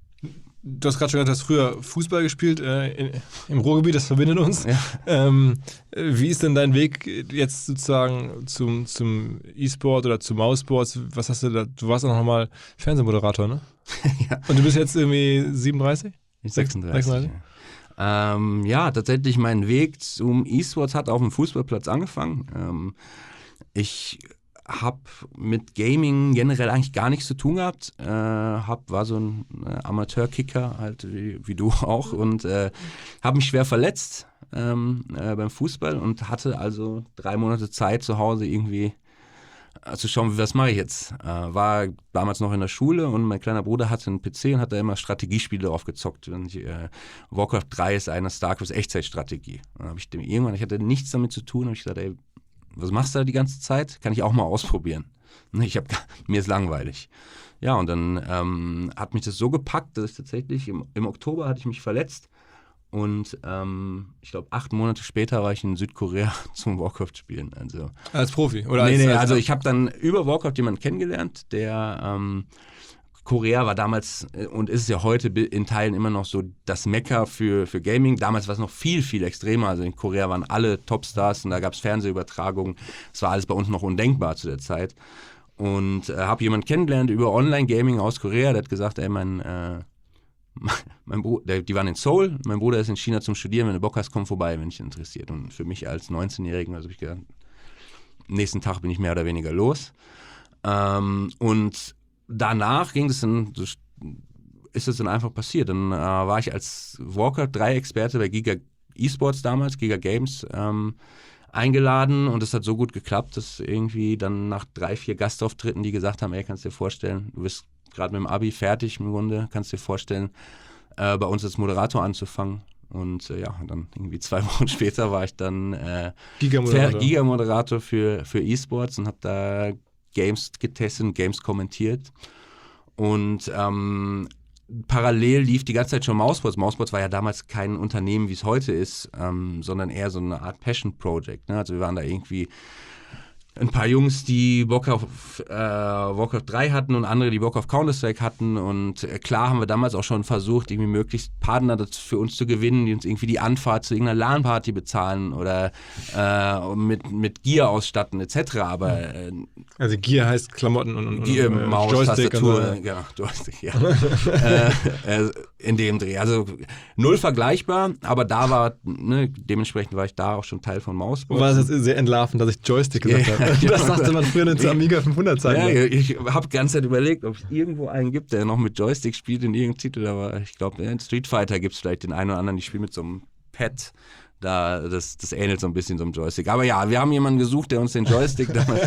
Du hast gerade schon gesagt, du hast früher Fußball gespielt äh, in, im Ruhrgebiet, das verbindet uns. Ja. Ähm, wie ist denn dein Weg jetzt sozusagen zum, zum E-Sport oder zu Mausports? Was hast du da? Du warst auch noch mal Fernsehmoderator, ne? Ja. Und du bist jetzt irgendwie siebenunddreißig? sechsunddreißig. sechsunddreißig? Ja. Ähm, ja, tatsächlich mein Weg zum E-Sports hat auf dem Fußballplatz angefangen. Ähm, ich habe mit Gaming generell eigentlich gar nichts zu tun gehabt. Äh, hab, war so ein äh, Amateurkicker, halt wie, wie du auch, und äh, habe mich schwer verletzt ähm, äh, beim Fußball und hatte also drei Monate Zeit zu Hause irgendwie äh, zu schauen, was mache ich jetzt. Äh, war damals noch in der Schule und mein kleiner Bruder hatte einen P C und hat da immer Strategiespiele drauf gezockt. Und ich, äh, Warcraft drei ist eine StarCraft Echtzeitstrategie. Dann habe ich dem irgendwann, ich hatte nichts damit zu tun, habe ich gesagt, ey, was machst du da die ganze Zeit? Kann ich auch mal ausprobieren. Ich hab, mir ist langweilig. Ja, und dann ähm, hat mich das so gepackt, dass ich tatsächlich im, im Oktober hatte ich mich verletzt und ähm, ich glaube acht Monate später war ich in Südkorea zum Warcraft spielen. Also, als Profi? Oder nee, als, nee, als also ich habe dann über Warcraft jemanden kennengelernt, der ähm, Korea war damals äh, und ist es ja heute in Teilen immer noch so das Mekka für, für Gaming. Damals war es noch viel, viel extremer. Also in Korea waren alle Topstars und da gab es Fernsehübertragungen. Das war alles bei uns noch undenkbar zu der Zeit. Und äh, habe jemanden kennengelernt über Online-Gaming aus Korea. Der hat gesagt, ey, mein, äh, mein Bruder, die waren in Seoul, mein Bruder ist in China zum Studieren. Wenn du Bock hast, komm vorbei, wenn dich interessiert. Und für mich als neunzehnjährigen, also habe ich gedacht, nächsten Tag bin ich mehr oder weniger los. Ähm, und danach ging es dann, so ist es dann einfach passiert. Dann äh, war ich als Warcraft drei Experte bei Giga eSports damals, Giga Games, ähm, eingeladen und es hat so gut geklappt, dass irgendwie dann nach drei, vier Gastauftritten, die gesagt haben, ey, kannst du dir vorstellen, du bist gerade mit dem Abi fertig im Grunde, kannst du dir vorstellen, äh, bei uns als Moderator anzufangen. Und äh, ja, dann irgendwie zwei Wochen später war ich dann äh, Giga-Moderator. Giga-Moderator für, für eSports und habe da Games getestet und Games kommentiert. Und ähm, parallel lief die ganze Zeit schon Mausports. Mausports war ja damals kein Unternehmen, wie es heute ist, ähm, sondern eher so eine Art Passion-Project. Ne? Also wir waren da irgendwie ein paar Jungs, die Bock auf äh, Warcraft drei hatten und andere, die Bock auf Counter-Strike hatten. Und äh, klar haben wir damals auch schon versucht, irgendwie möglichst Partner das für uns zu gewinnen, die uns irgendwie die Anfahrt zu irgendeiner LAN-Party bezahlen oder äh, mit, mit Gear ausstatten et cetera. Aber äh, also Gear heißt Klamotten und, und, Gear, und äh, Maus, Joystick Tastatur, und so. genau, Joystick, ja. äh, äh, in dem Dreh. Also null vergleichbar, aber da war, ne, dementsprechend war ich da auch schon Teil von Mausports. War das jetzt sehr entlarvend, dass ich Joystick gesagt Ja, habe? ja. Das sagte man früher zu Amiga fünfhundert Zeiten. Ja, ich habe die ganze Zeit überlegt, ob es irgendwo einen gibt, der noch mit Joystick spielt in irgendeinem Titel, aber ich glaube, in Street Fighter gibt es vielleicht den einen oder anderen, die spielen mit so einem Pad. Da, das, das ähnelt so ein bisschen so einem Joystick. Aber ja, wir haben jemanden gesucht, der uns den Joystick damals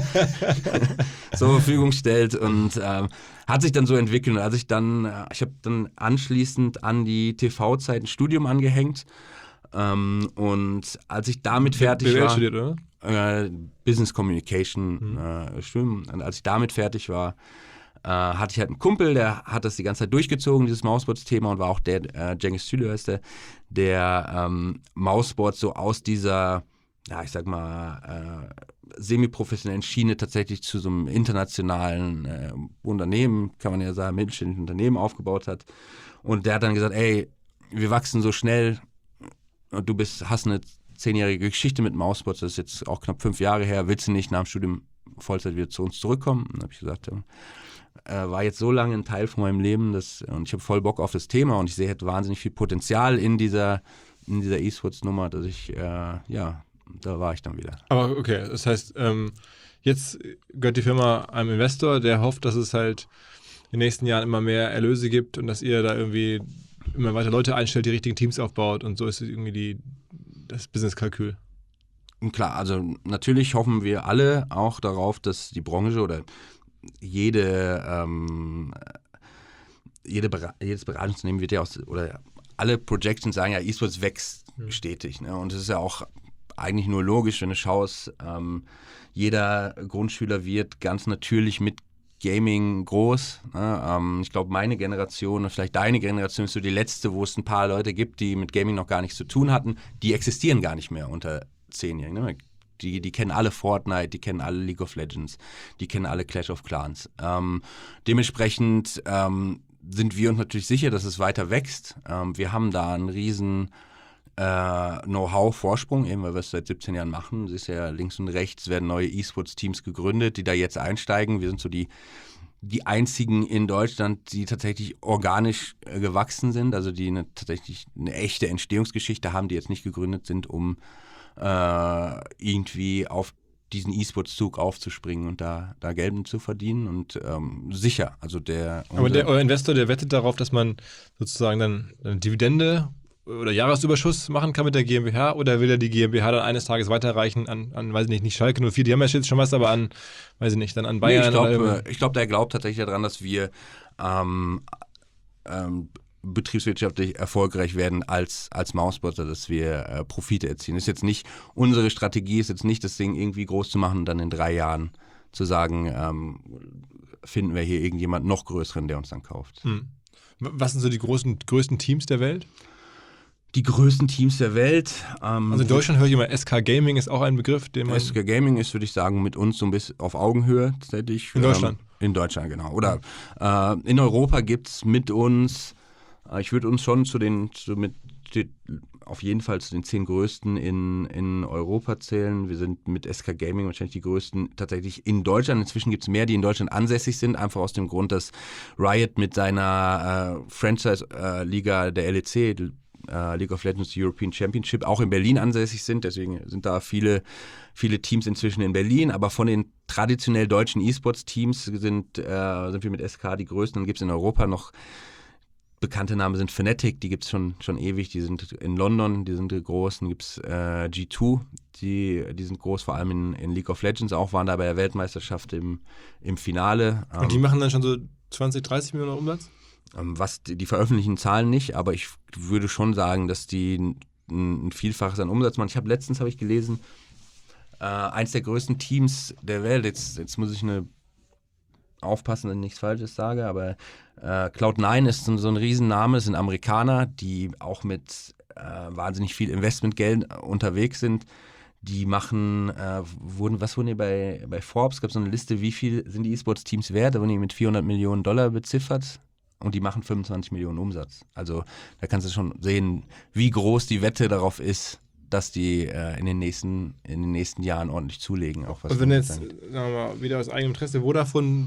zur Verfügung stellt und ähm, hat sich dann so entwickelt. Und als ich dann, ich habe dann anschließend an die T V-Zeit ein Studium angehängt ähm, und als ich damit fertig B W L war, studiert, oder? Äh, Business Communication Mhm. äh, Studium. Und als ich damit fertig war, äh, hatte ich halt einen Kumpel, der hat das die ganze Zeit durchgezogen, dieses Mouseboards-Thema, und war auch der, äh, Cengiz Sülü heißt der, der ähm, Mouseboards so aus dieser, ja, ich sag mal, äh, semi-professionellen Schiene tatsächlich zu so einem internationalen äh, Unternehmen, kann man ja sagen, mittelständischen Unternehmen aufgebaut hat. Und der hat dann gesagt, ey, wir wachsen so schnell und du bist, hast eine zehnjährige Geschichte mit Mouseboards, das ist jetzt auch knapp fünf Jahre her, willst du nicht nach dem Studium Vollzeit wieder zu uns zurückkommen? Und dann habe ich gesagt, ja, äh, war jetzt so lange ein Teil von meinem Leben, dass, und ich habe voll Bock auf das Thema und ich sehe halt wahnsinnig viel Potenzial in dieser, in dieser E-Sports-Nummer, dass ich, äh, ja, da war ich dann wieder. Aber okay, das heißt, ähm, jetzt gehört die Firma einem Investor, der hofft, dass es halt in den nächsten Jahren immer mehr Erlöse gibt und dass ihr da irgendwie immer weiter Leute einstellt, die richtigen Teams aufbaut, und so ist irgendwie die, das Business-Kalkül. Klar, also natürlich hoffen wir alle auch darauf, dass die Branche oder jede, ähm, jede Ber- jedes Beratungsunternehmen wird ja aus, oder alle Projections sagen ja, E-Sports wächst mhm. stetig. Ne? Und es ist ja auch eigentlich nur logisch, wenn du schaust, ähm, jeder Grundschüler wird ganz natürlich mit Gaming groß. Ne? Ähm, ich glaube, meine Generation und vielleicht deine Generation ist so die letzte, wo es ein paar Leute gibt, die mit Gaming noch gar nichts zu tun hatten. Die existieren gar nicht mehr unter Zehnjährigen. Ne? Die, die kennen alle Fortnite, die kennen alle League of Legends, die kennen alle Clash of Clans. Ähm, dementsprechend ähm, sind wir uns natürlich sicher, dass es weiter wächst. Ähm, wir haben da einen riesen äh, Know-how-Vorsprung, eben weil wir es seit siebzehn Jahren machen. Es ist ja links und rechts werden neue E-Sports-Teams gegründet, die da jetzt einsteigen. Wir sind so die, die einzigen in Deutschland, die tatsächlich organisch äh, gewachsen sind, also die eine, tatsächlich eine echte Entstehungsgeschichte haben, die jetzt nicht gegründet sind, um äh, irgendwie auf diesen E-Sports-Zug aufzuspringen und da, da Geld mit zu verdienen und ähm, sicher, also der... Aber der, euer Investor, der wettet darauf, dass man sozusagen dann eine Dividende oder Jahresüberschuss machen kann mit der GmbH, oder will er die GmbH dann eines Tages weiterreichen an, an weiß ich nicht, nicht Schalke null vier, die haben ja jetzt schon was, aber an, weiß ich nicht, dann an Bayern? Nee, ich glaube, oder ich glaub, der glaubt tatsächlich daran, dass wir ähm, ähm, betriebswirtschaftlich erfolgreich werden als, als Mousesportler, dass wir äh, Profite erzielen. Das ist jetzt nicht, unsere Strategie ist jetzt nicht, das Ding irgendwie groß zu machen und dann in drei Jahren zu sagen, ähm, finden wir hier irgendjemand noch größeren, der uns dann kauft. Hm. Was sind so die großen, größten Teams der Welt? Die größten Teams der Welt. Ähm, also in Deutschland höre ich immer, S K Gaming ist auch ein Begriff, den man... S K Gaming ist, würde ich sagen, mit uns so ein bisschen auf Augenhöhe tatsächlich. In Deutschland? Ähm, in Deutschland, genau. Oder äh, in Europa gibt es mit uns, äh, ich würde uns schon zu den, zu mit, die, auf jeden Fall zu den zehn größten in, in Europa zählen. Wir sind mit S K Gaming wahrscheinlich die größten tatsächlich in Deutschland. Inzwischen gibt es mehr, die in Deutschland ansässig sind, einfach aus dem Grund, dass Riot mit seiner äh, Franchise-Liga äh, der L E C, Uh, League of Legends European Championship, auch in Berlin ansässig sind. Deswegen sind da viele, viele Teams inzwischen in Berlin. Aber von den traditionell deutschen E-Sports-Teams sind, äh, sind wir mit S K die größten. Dann gibt es in Europa noch bekannte Namen, sind Fnatic, die gibt es schon, schon ewig. Die sind in London, die sind die großen. Dann gibt es äh, G zwei, die, die sind groß, vor allem in, in League of Legends. Auch waren da bei der Weltmeisterschaft im, im Finale. Und die machen dann schon so zwanzig, dreißig Millionen Umsatz? Was die, die veröffentlichen Zahlen nicht, aber ich würde schon sagen, dass die ein, ein Vielfaches an Umsatz machen. Ich habe letztens habe ich gelesen, äh, eins der größten Teams der Welt, jetzt, jetzt muss ich eine aufpassen, dass ich nichts Falsches sage, aber äh, Cloud nine ist so, so ein Riesenname, es sind Amerikaner, die auch mit äh, wahnsinnig viel Investmentgeld unterwegs sind. Die machen, äh, wurden, was wurden die bei, bei Forbes, gab es so eine Liste, wie viel sind die E-Sports-Teams wert, da wurden die mit vierhundert Millionen Dollar beziffert. Und die machen fünfundzwanzig Millionen Umsatz. Also da kannst du schon sehen, wie groß die Wette darauf ist, dass die äh, in, den nächsten, in den nächsten Jahren ordentlich zulegen. Auch was und wenn jetzt, sagen wir mal, wieder aus eigenem Interesse, Vodafone,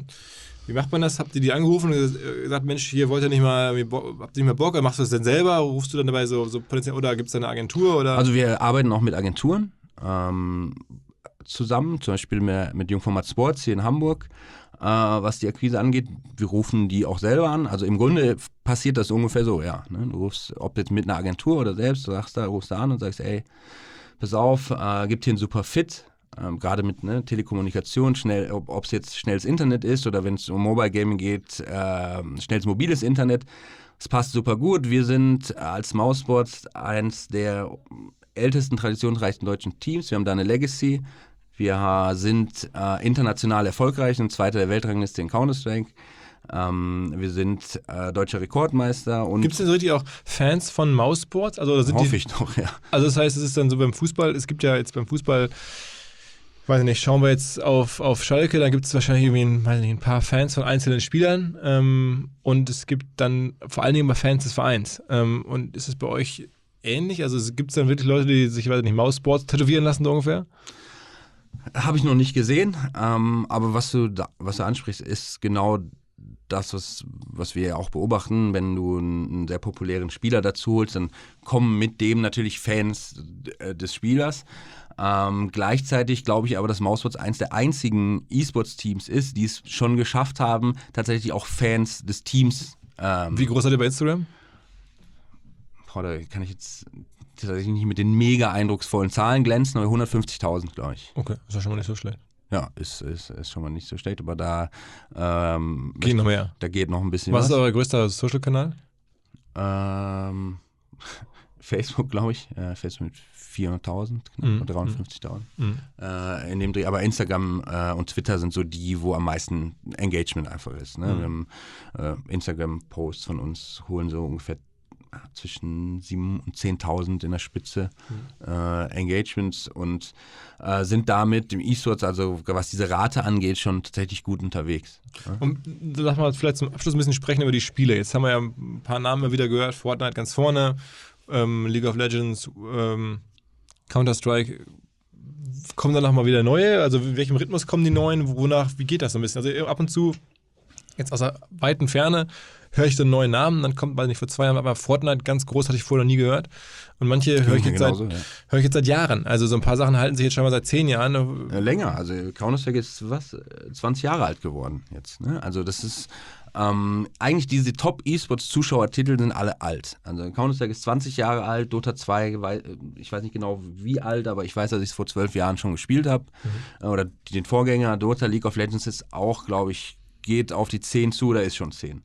wie macht man das? Habt ihr die angerufen und gesagt, Mensch, hier wollt ihr nicht mal, habt ihr nicht mehr Bock, oder machst du das denn selber? Rufst du dann dabei so, so potenziell, oder gibt es da eine Agentur? Oder? Also wir arbeiten auch mit Agenturen ähm, zusammen, zum Beispiel mit, mit Jungformat Sports hier in Hamburg. Uh, was die Akquise angeht, wir rufen die auch selber an. Also im Grunde passiert das ungefähr so, ja. Ne? Du rufst, ob jetzt mit einer Agentur oder selbst, du sagst da, rufst da an und sagst, ey, pass auf, uh, gibt hier einen super Fit, ähm, gerade mit ne, Telekommunikation, schnell, ob es jetzt schnelles Internet ist oder wenn es um Mobile Gaming geht, äh, schnelles mobiles Internet. Es passt super gut. Wir sind als Mousesports eins der ältesten, traditionsreichsten deutschen Teams. Wir haben da eine Legacy. Wir sind äh, international erfolgreich und Zweiter der Weltrangliste in Counter-Strike. Ähm, wir sind äh, deutscher Rekordmeister. Gibt es denn so richtig auch Fans von Mousesports? Also, sind hoffe die, ich doch, ja. Also das heißt, es ist dann so beim Fußball, es gibt ja jetzt beim Fußball, weiß ich nicht, schauen wir jetzt auf, auf Schalke, dann gibt es wahrscheinlich irgendwie ein, weiß nicht, ein paar Fans von einzelnen Spielern ähm, und es gibt dann vor allen Dingen immer Fans des Vereins. Ähm, und ist es bei euch ähnlich? Also gibt es dann wirklich Leute, die sich, weiß ich nicht, Mousesports tätowieren lassen so ungefähr? Habe ich noch nicht gesehen, ähm, aber was du, da, was du ansprichst, ist genau das, was, was wir auch beobachten. Wenn du einen, einen sehr populären Spieler dazu holst, dann kommen mit dem natürlich Fans äh, des Spielers. Ähm, gleichzeitig glaube ich aber, dass Mousesports eins der einzigen E-Sports-Teams ist, die es schon geschafft haben, tatsächlich auch Fans des Teams. Ähm, Wie groß seid ihr bei Instagram? Boah, da kann ich jetzt tatsächlich nicht mit den mega eindrucksvollen Zahlen glänzen, aber hundertfünfzigtausend, glaube ich. Okay, ist ja schon mal nicht so schlecht. Ja, ist, ist, ist schon mal nicht so schlecht, aber da ähm, geht noch mehr. Da geht noch ein bisschen was. Was ist euer größter Social-Kanal? Ähm, Facebook, glaube ich. Äh, Facebook mit vierhunderttausend, knapp Mhm. dreihundertfünfzigtausend. Mhm. Äh, in dem Dreh. Aber Instagram äh, und Twitter sind so die, wo am meisten Engagement einfach ist. Ne? Mhm. Wir haben äh, Instagram-Posts von uns, holen so ungefähr zwischen sieben und zehntausend in der Spitze mhm. äh, Engagements und äh, sind damit im E-Sports, also was diese Rate angeht, schon tatsächlich gut unterwegs. Ja? Und lass mal vielleicht zum Abschluss ein bisschen sprechen über die Spiele. Jetzt haben wir ja ein paar Namen mal wieder gehört, Fortnite ganz vorne, ähm, League of Legends, ähm, Counter-Strike. Kommen dann noch mal wieder neue? Also in welchem Rhythmus kommen die neuen? Wonach, wie geht das so ein bisschen? Also ab und zu, jetzt aus der weiten Ferne, höre ich so einen neuen Namen, dann kommt, weiß nicht, vor zwei Jahren, aber Fortnite ganz groß, hatte ich vorher noch nie gehört. Und manche höre ich, jetzt genauso, seit, ja. höre ich jetzt seit Jahren. Also so ein paar Sachen halten sich jetzt schon mal seit zehn Jahren. Ja, länger, also Counter-Strike ist was, zwanzig Jahre alt geworden jetzt. Ne? Also das ist, ähm, eigentlich diese Top-E-Sports-Zuschauertitel sind alle alt. Also Counter-Strike ist zwanzig Jahre alt, Dota zwei, ich weiß nicht genau wie alt, aber ich weiß, dass ich es vor zwölf Jahren schon gespielt habe. Mhm. Oder den Vorgänger, Dota, League of Legends ist auch, glaube ich, geht auf die zehn zu, oder ist schon zehn.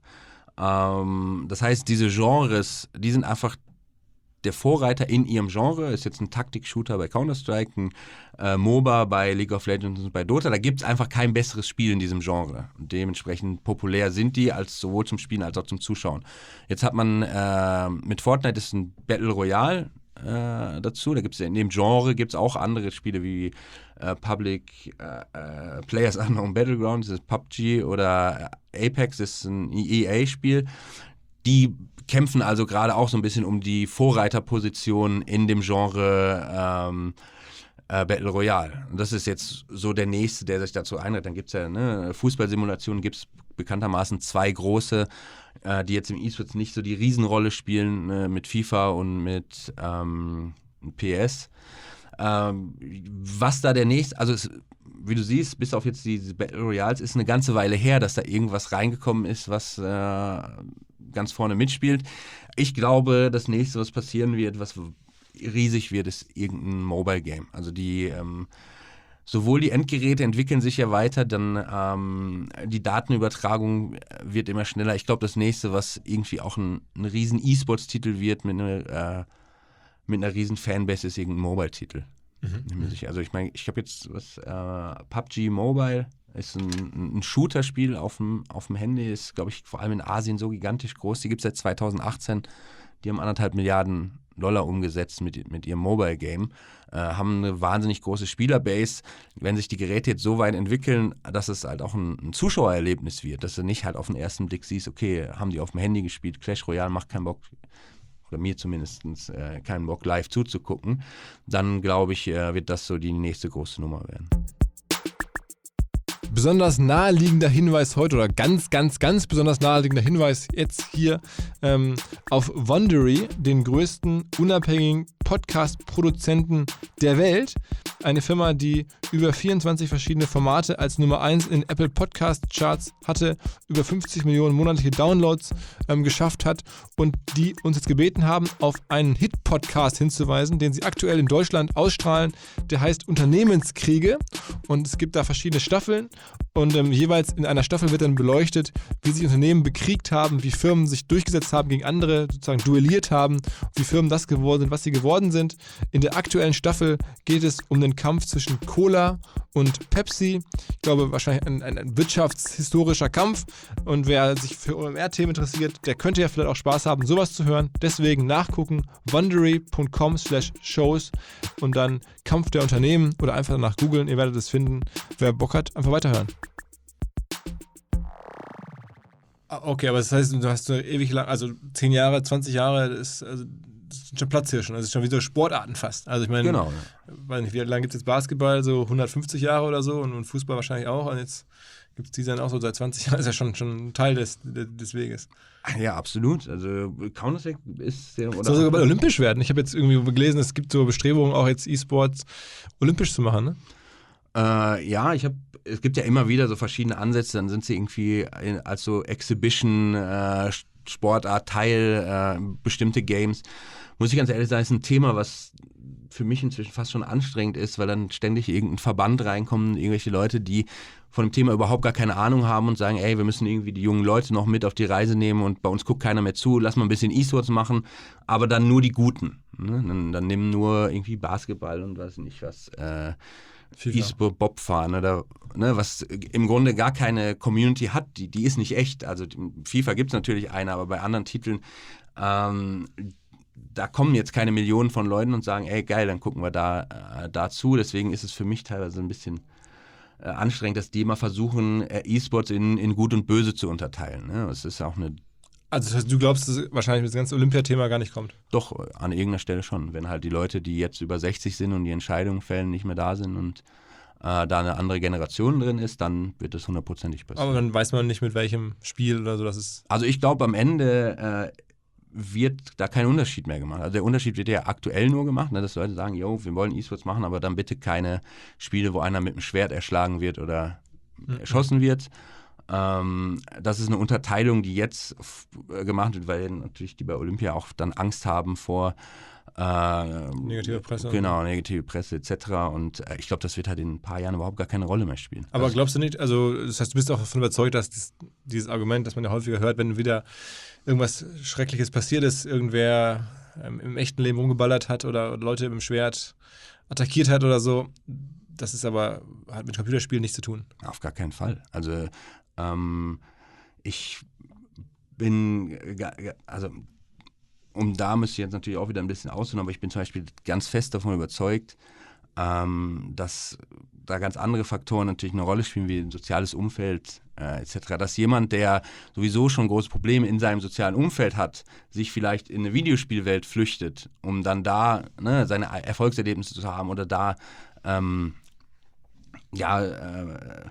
Ähm, das heißt, diese Genres, die sind einfach der Vorreiter in ihrem Genre. Ist jetzt ein Taktik-Shooter bei Counter-Strike, ein äh, MOBA bei League of Legends und bei Dota. Da gibt es einfach kein besseres Spiel in diesem Genre. Und dementsprechend populär sind die, als sowohl zum Spielen als auch zum Zuschauen. Jetzt hat man äh, mit Fortnite ist ein Battle Royale äh, dazu. Da gibt's in dem Genre gibt es auch andere Spiele wie äh, Public äh, äh, Players Unknown Battlegrounds, das ist P U B G, oder Apex, das ist ein E A-Spiel. Die kämpfen also gerade auch so ein bisschen um die Vorreiterposition in dem Genre ähm, äh, Battle Royale. Und das ist jetzt so der nächste, der sich dazu einreiht. Dann gibt es ja ne, Fußballsimulationen, gibt es bekanntermaßen zwei große, äh, die jetzt im E-Sports nicht so die Riesenrolle spielen, äh, mit FIFA und mit ähm, P S. Ähm, was da der nächste, also es, wie du siehst, bis auf jetzt diese Battle Royals, ist eine ganze Weile her, dass da irgendwas reingekommen ist, was äh, ganz vorne mitspielt. Ich glaube, das nächste, was passieren wird, was riesig wird, ist irgendein Mobile-Game. Also die, ähm, sowohl die Endgeräte entwickeln sich ja weiter, dann ähm, die Datenübertragung wird immer schneller. Ich glaube, das nächste, was irgendwie auch ein, ein riesen E-Sports-Titel wird mit einer, äh, mit einer riesen Fanbase, ist irgendein Mobile-Titel. Mhm. Also ich meine, ich habe jetzt was, äh, P U B G Mobile ist ein, ein Shooter-Spiel auf dem, auf dem Handy, ist, glaube ich, vor allem in Asien so gigantisch groß. Die gibt es seit zweitausendachtzehn. Die haben anderthalb Milliarden Dollar umgesetzt mit, mit ihrem Mobile-Game, äh, haben eine wahnsinnig große Spielerbase. Wenn sich die Geräte jetzt so weit entwickeln, dass es halt auch ein, ein Zuschauererlebnis wird, dass du nicht halt auf den ersten Blick siehst, okay, haben die auf dem Handy gespielt, Clash Royale macht keinen Bock, oder mir zumindest äh, keinen Bock, live zuzugucken, dann glaube ich, äh, wird das so die nächste große Nummer werden. Besonders naheliegender Hinweis heute, oder ganz, ganz, ganz besonders naheliegender Hinweis jetzt hier ähm, auf Wondery, den größten unabhängigen Podcast-Produzenten der Welt. Eine Firma, die über vierundzwanzig verschiedene Formate als Nummer eins in Apple Podcast Charts hatte, über fünfzig Millionen monatliche Downloads ähm, geschafft hat und die uns jetzt gebeten haben, auf einen Hit-Podcast hinzuweisen, den sie aktuell in Deutschland ausstrahlen. Der heißt Unternehmenskriege und es gibt da verschiedene Staffeln. Und ähm, jeweils in einer Staffel wird dann beleuchtet, wie sich Unternehmen bekriegt haben, wie Firmen sich durchgesetzt haben gegen andere, sozusagen duelliert haben, wie Firmen das geworden sind, was sie geworden sind. In der aktuellen Staffel geht es um den Kampf zwischen Cola und Pepsi. Ich glaube, wahrscheinlich ein, ein, ein wirtschaftshistorischer Kampf. Und wer sich für O M R-Themen interessiert, der könnte ja vielleicht auch Spaß haben, sowas zu hören. Deswegen nachgucken, wondery punkt com slash shows und dann Kampf der Unternehmen oder einfach danach googeln. Ihr werdet es finden. Wer Bock hat, einfach weiterhören. Okay, aber das heißt, du hast so ewig lang, also zehn Jahre, zwanzig Jahre, das ist, also, das sind schon Platzhirschen, das ist schon wie so Sportarten fast. Also ich meine, genau, ja. Weiß nicht, wie lange gibt es jetzt Basketball? So hundertfünfzig Jahre oder so und, und Fußball wahrscheinlich auch. Und jetzt gibt es die dann auch so seit zwanzig Jahren, das ist ja schon, schon ein Teil des, des Weges. Ja, absolut. Also Counter-Strike ist ja... Soll sogar bald olympisch werden. Ich habe jetzt irgendwie gelesen, es gibt so Bestrebungen, auch jetzt E-Sports olympisch zu machen, ne? Äh, ja, ich habe, es gibt ja immer wieder so verschiedene Ansätze, dann sind sie irgendwie in, als so Exhibition äh, Sportart Teil, äh, bestimmte Games. Muss ich ganz ehrlich sagen, ist ein Thema, was für mich inzwischen fast schon anstrengend ist, weil dann ständig irgendein Verband reinkommen, irgendwelche Leute, die von dem Thema überhaupt gar keine Ahnung haben und sagen, ey, wir müssen irgendwie die jungen Leute noch mit auf die Reise nehmen und bei uns guckt keiner mehr zu, lass mal ein bisschen E-Sports machen, aber dann nur die Guten. Ne? Dann, dann nehmen nur irgendwie Basketball und weiß nicht was, äh, E-Sport, Bobfahren oder ne, was im Grunde gar keine Community hat, die, die ist nicht echt. Also FIFA gibt es natürlich eine, aber bei anderen Titeln ähm, da kommen jetzt keine Millionen von Leuten und sagen, ey geil, dann gucken wir da äh, dazu. Deswegen ist es für mich teilweise ein bisschen äh, anstrengend, dass die immer versuchen, äh, E-Sports in, in Gut und Böse zu unterteilen. Ne? Das ist auch eine... Also das heißt, du glaubst, dass wahrscheinlich das ganze Olympiathema gar nicht kommt? Doch, an irgendeiner Stelle schon. Wenn halt die Leute, die jetzt über sechzig sind und die Entscheidungen fällen, nicht mehr da sind und äh, da eine andere Generation drin ist, dann wird das hundertprozentig passieren. Aber dann weiß man nicht, mit welchem Spiel oder so das ist... Also ich glaube, am Ende... Äh, wird da kein Unterschied mehr gemacht. Also der Unterschied wird ja aktuell nur gemacht, ne, dass Leute sagen, yo, wir wollen E-Sports machen, aber dann bitte keine Spiele, wo einer mit einem Schwert erschlagen wird oder mhm. erschossen wird. Ähm, das ist eine Unterteilung, die jetzt f- gemacht wird, weil natürlich die bei Olympia auch dann Angst haben vor äh, negative Presse. Genau, negative Presse et cetera. Und äh, ich glaube, das wird halt in ein paar Jahren überhaupt gar keine Rolle mehr spielen. Aber also, glaubst du nicht, also das heißt, du bist auch davon überzeugt, dass dies, dieses Argument, das man ja häufiger hört, wenn wieder irgendwas Schreckliches passiert ist, irgendwer ähm, im echten Leben rumgeballert hat oder Leute mit dem Schwert attackiert hat oder so, das ist aber, hat mit Computerspielen nichts zu tun. Auf gar keinen Fall. Also ähm, ich bin, also um da müsste ich jetzt natürlich auch wieder ein bisschen ausholen, aber ich bin zum Beispiel ganz fest davon überzeugt, ähm, dass da ganz andere Faktoren natürlich eine Rolle spielen, wie ein soziales Umfeld äh, et cetera. Dass jemand, der sowieso schon große Probleme in seinem sozialen Umfeld hat, sich vielleicht in eine Videospielwelt flüchtet, um dann da ne, seine Erfolgserlebnisse zu haben oder da ähm, ja äh,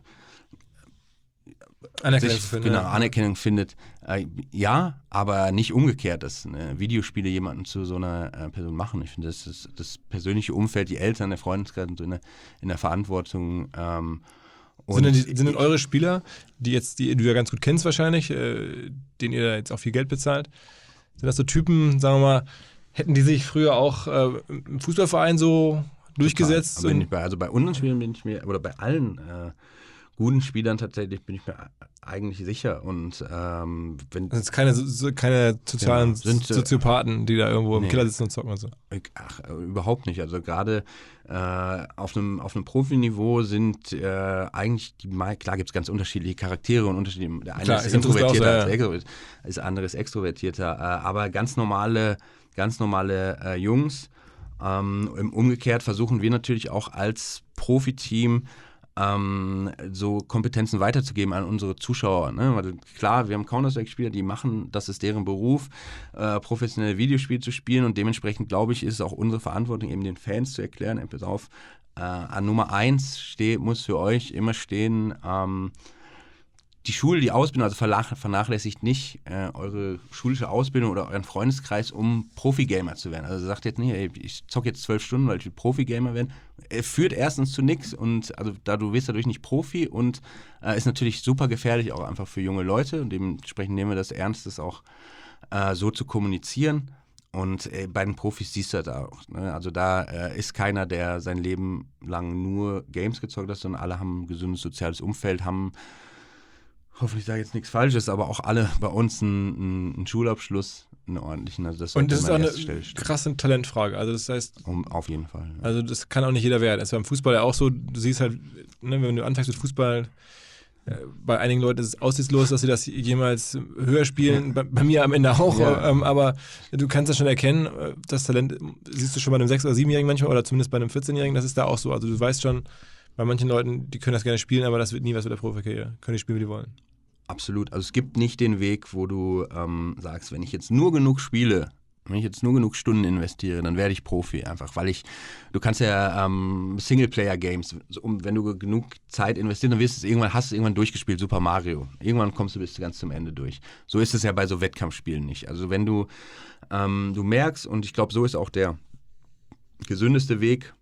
Anerkennung, sich, finden, genau, ja. Anerkennung findet. Äh, ja, aber nicht umgekehrt, dass ne, Videospiele jemanden zu so einer äh, Person machen. Ich finde, das ist das persönliche Umfeld, die Eltern, der Freundeskreis und so in der, in der Verantwortung. Ähm, und sind, denn die, sind denn eure Spieler, die jetzt, die du ja ganz gut kennst wahrscheinlich, äh, denen ihr jetzt auch viel Geld bezahlt, sind das so Typen, sagen wir mal, hätten die sich früher auch äh, im Fußballverein so durchgesetzt? Total. Bin ich bei, also bei unseren Spielern bin ich mir, oder bei allen äh, guten Spielern tatsächlich bin ich mir eigentlich sicher. Und ähm, wenn das sind keine, so, keine sozialen genau, sind, Soziopathen, die da irgendwo im nee. Keller sitzen und zocken und so. Ach, überhaupt nicht. Also gerade äh, auf einem auf einem Profiniveau sind äh, eigentlich die mal klar gibt es ganz unterschiedliche Charaktere und unterschiedliche. Der eine klar, ist ist introvertierter auch, als ja, extrovertiert, das andere ist extrovertierter. Äh, aber ganz normale ganz normale äh, Jungs. Ähm, umgekehrt versuchen wir natürlich auch als Profiteam Ähm, so Kompetenzen weiterzugeben an unsere Zuschauer. Ne? Weil klar, wir haben Counter-Strike-Spieler, die machen, das ist deren Beruf, äh, professionelle Videospiele zu spielen und dementsprechend, glaube ich, ist es auch unsere Verantwortung, eben den Fans zu erklären, ey, pass auf, äh, an Nummer eins steh, muss für euch immer stehen, ähm, die Schule, die Ausbildung, also vernachlässigt nicht äh, eure schulische Ausbildung oder euren Freundeskreis, um Profi-Gamer zu werden. Also sagt jetzt nicht, ey, ich zocke jetzt zwölf Stunden, weil ich will Profi-Gamer werden. Er führt erstens zu nichts und also da du wirst dadurch nicht Profi und äh, ist natürlich super gefährlich auch einfach für junge Leute und dementsprechend nehmen wir das ernst, das auch äh, so zu kommunizieren. Und äh, bei den Profis siehst du das auch. Ne? Also da äh, ist keiner, der sein Leben lang nur Games gezockt hat, sondern alle haben ein gesundes soziales Umfeld, haben hoffentlich sage ich jetzt nichts Falsches, aber auch alle bei uns einen, einen Schulabschluss, einen ordentlichen. Also das und das ist auch eine krasse Talentfrage. Also das heißt, um, auf jeden Fall. Ja. Also das kann auch nicht jeder werden. Es ist beim Fußball ja auch so, du siehst halt, ne, wenn du anfängst mit Fußball, äh, bei einigen Leuten ist es aussichtslos, dass sie das jemals höher spielen, bei, bei mir am Ende auch, ja. ähm, aber du kannst das schon erkennen, das Talent siehst du schon bei einem sechs- oder siebenjährigen manchmal oder zumindest bei einem vierzehnjährigen, das ist da auch so. Also du weißt schon, bei manchen Leuten, die können das gerne spielen, aber das wird nie was mit der Profikarriere. Können die spielen, wie die wollen. Absolut. Also es gibt nicht den Weg, wo du ähm, sagst, wenn ich jetzt nur genug spiele, wenn ich jetzt nur genug Stunden investiere, dann werde ich Profi einfach, weil ich, du kannst ja ähm, Singleplayer-Games, um, wenn du genug Zeit investierst, dann wirst du es irgendwann, hast du es irgendwann durchgespielt, Super Mario. Irgendwann kommst du bis ganz zum Ende durch. So ist es ja bei so Wettkampfspielen nicht. Also wenn du, ähm, du merkst, und ich glaube, so ist auch der gesündeste Weg,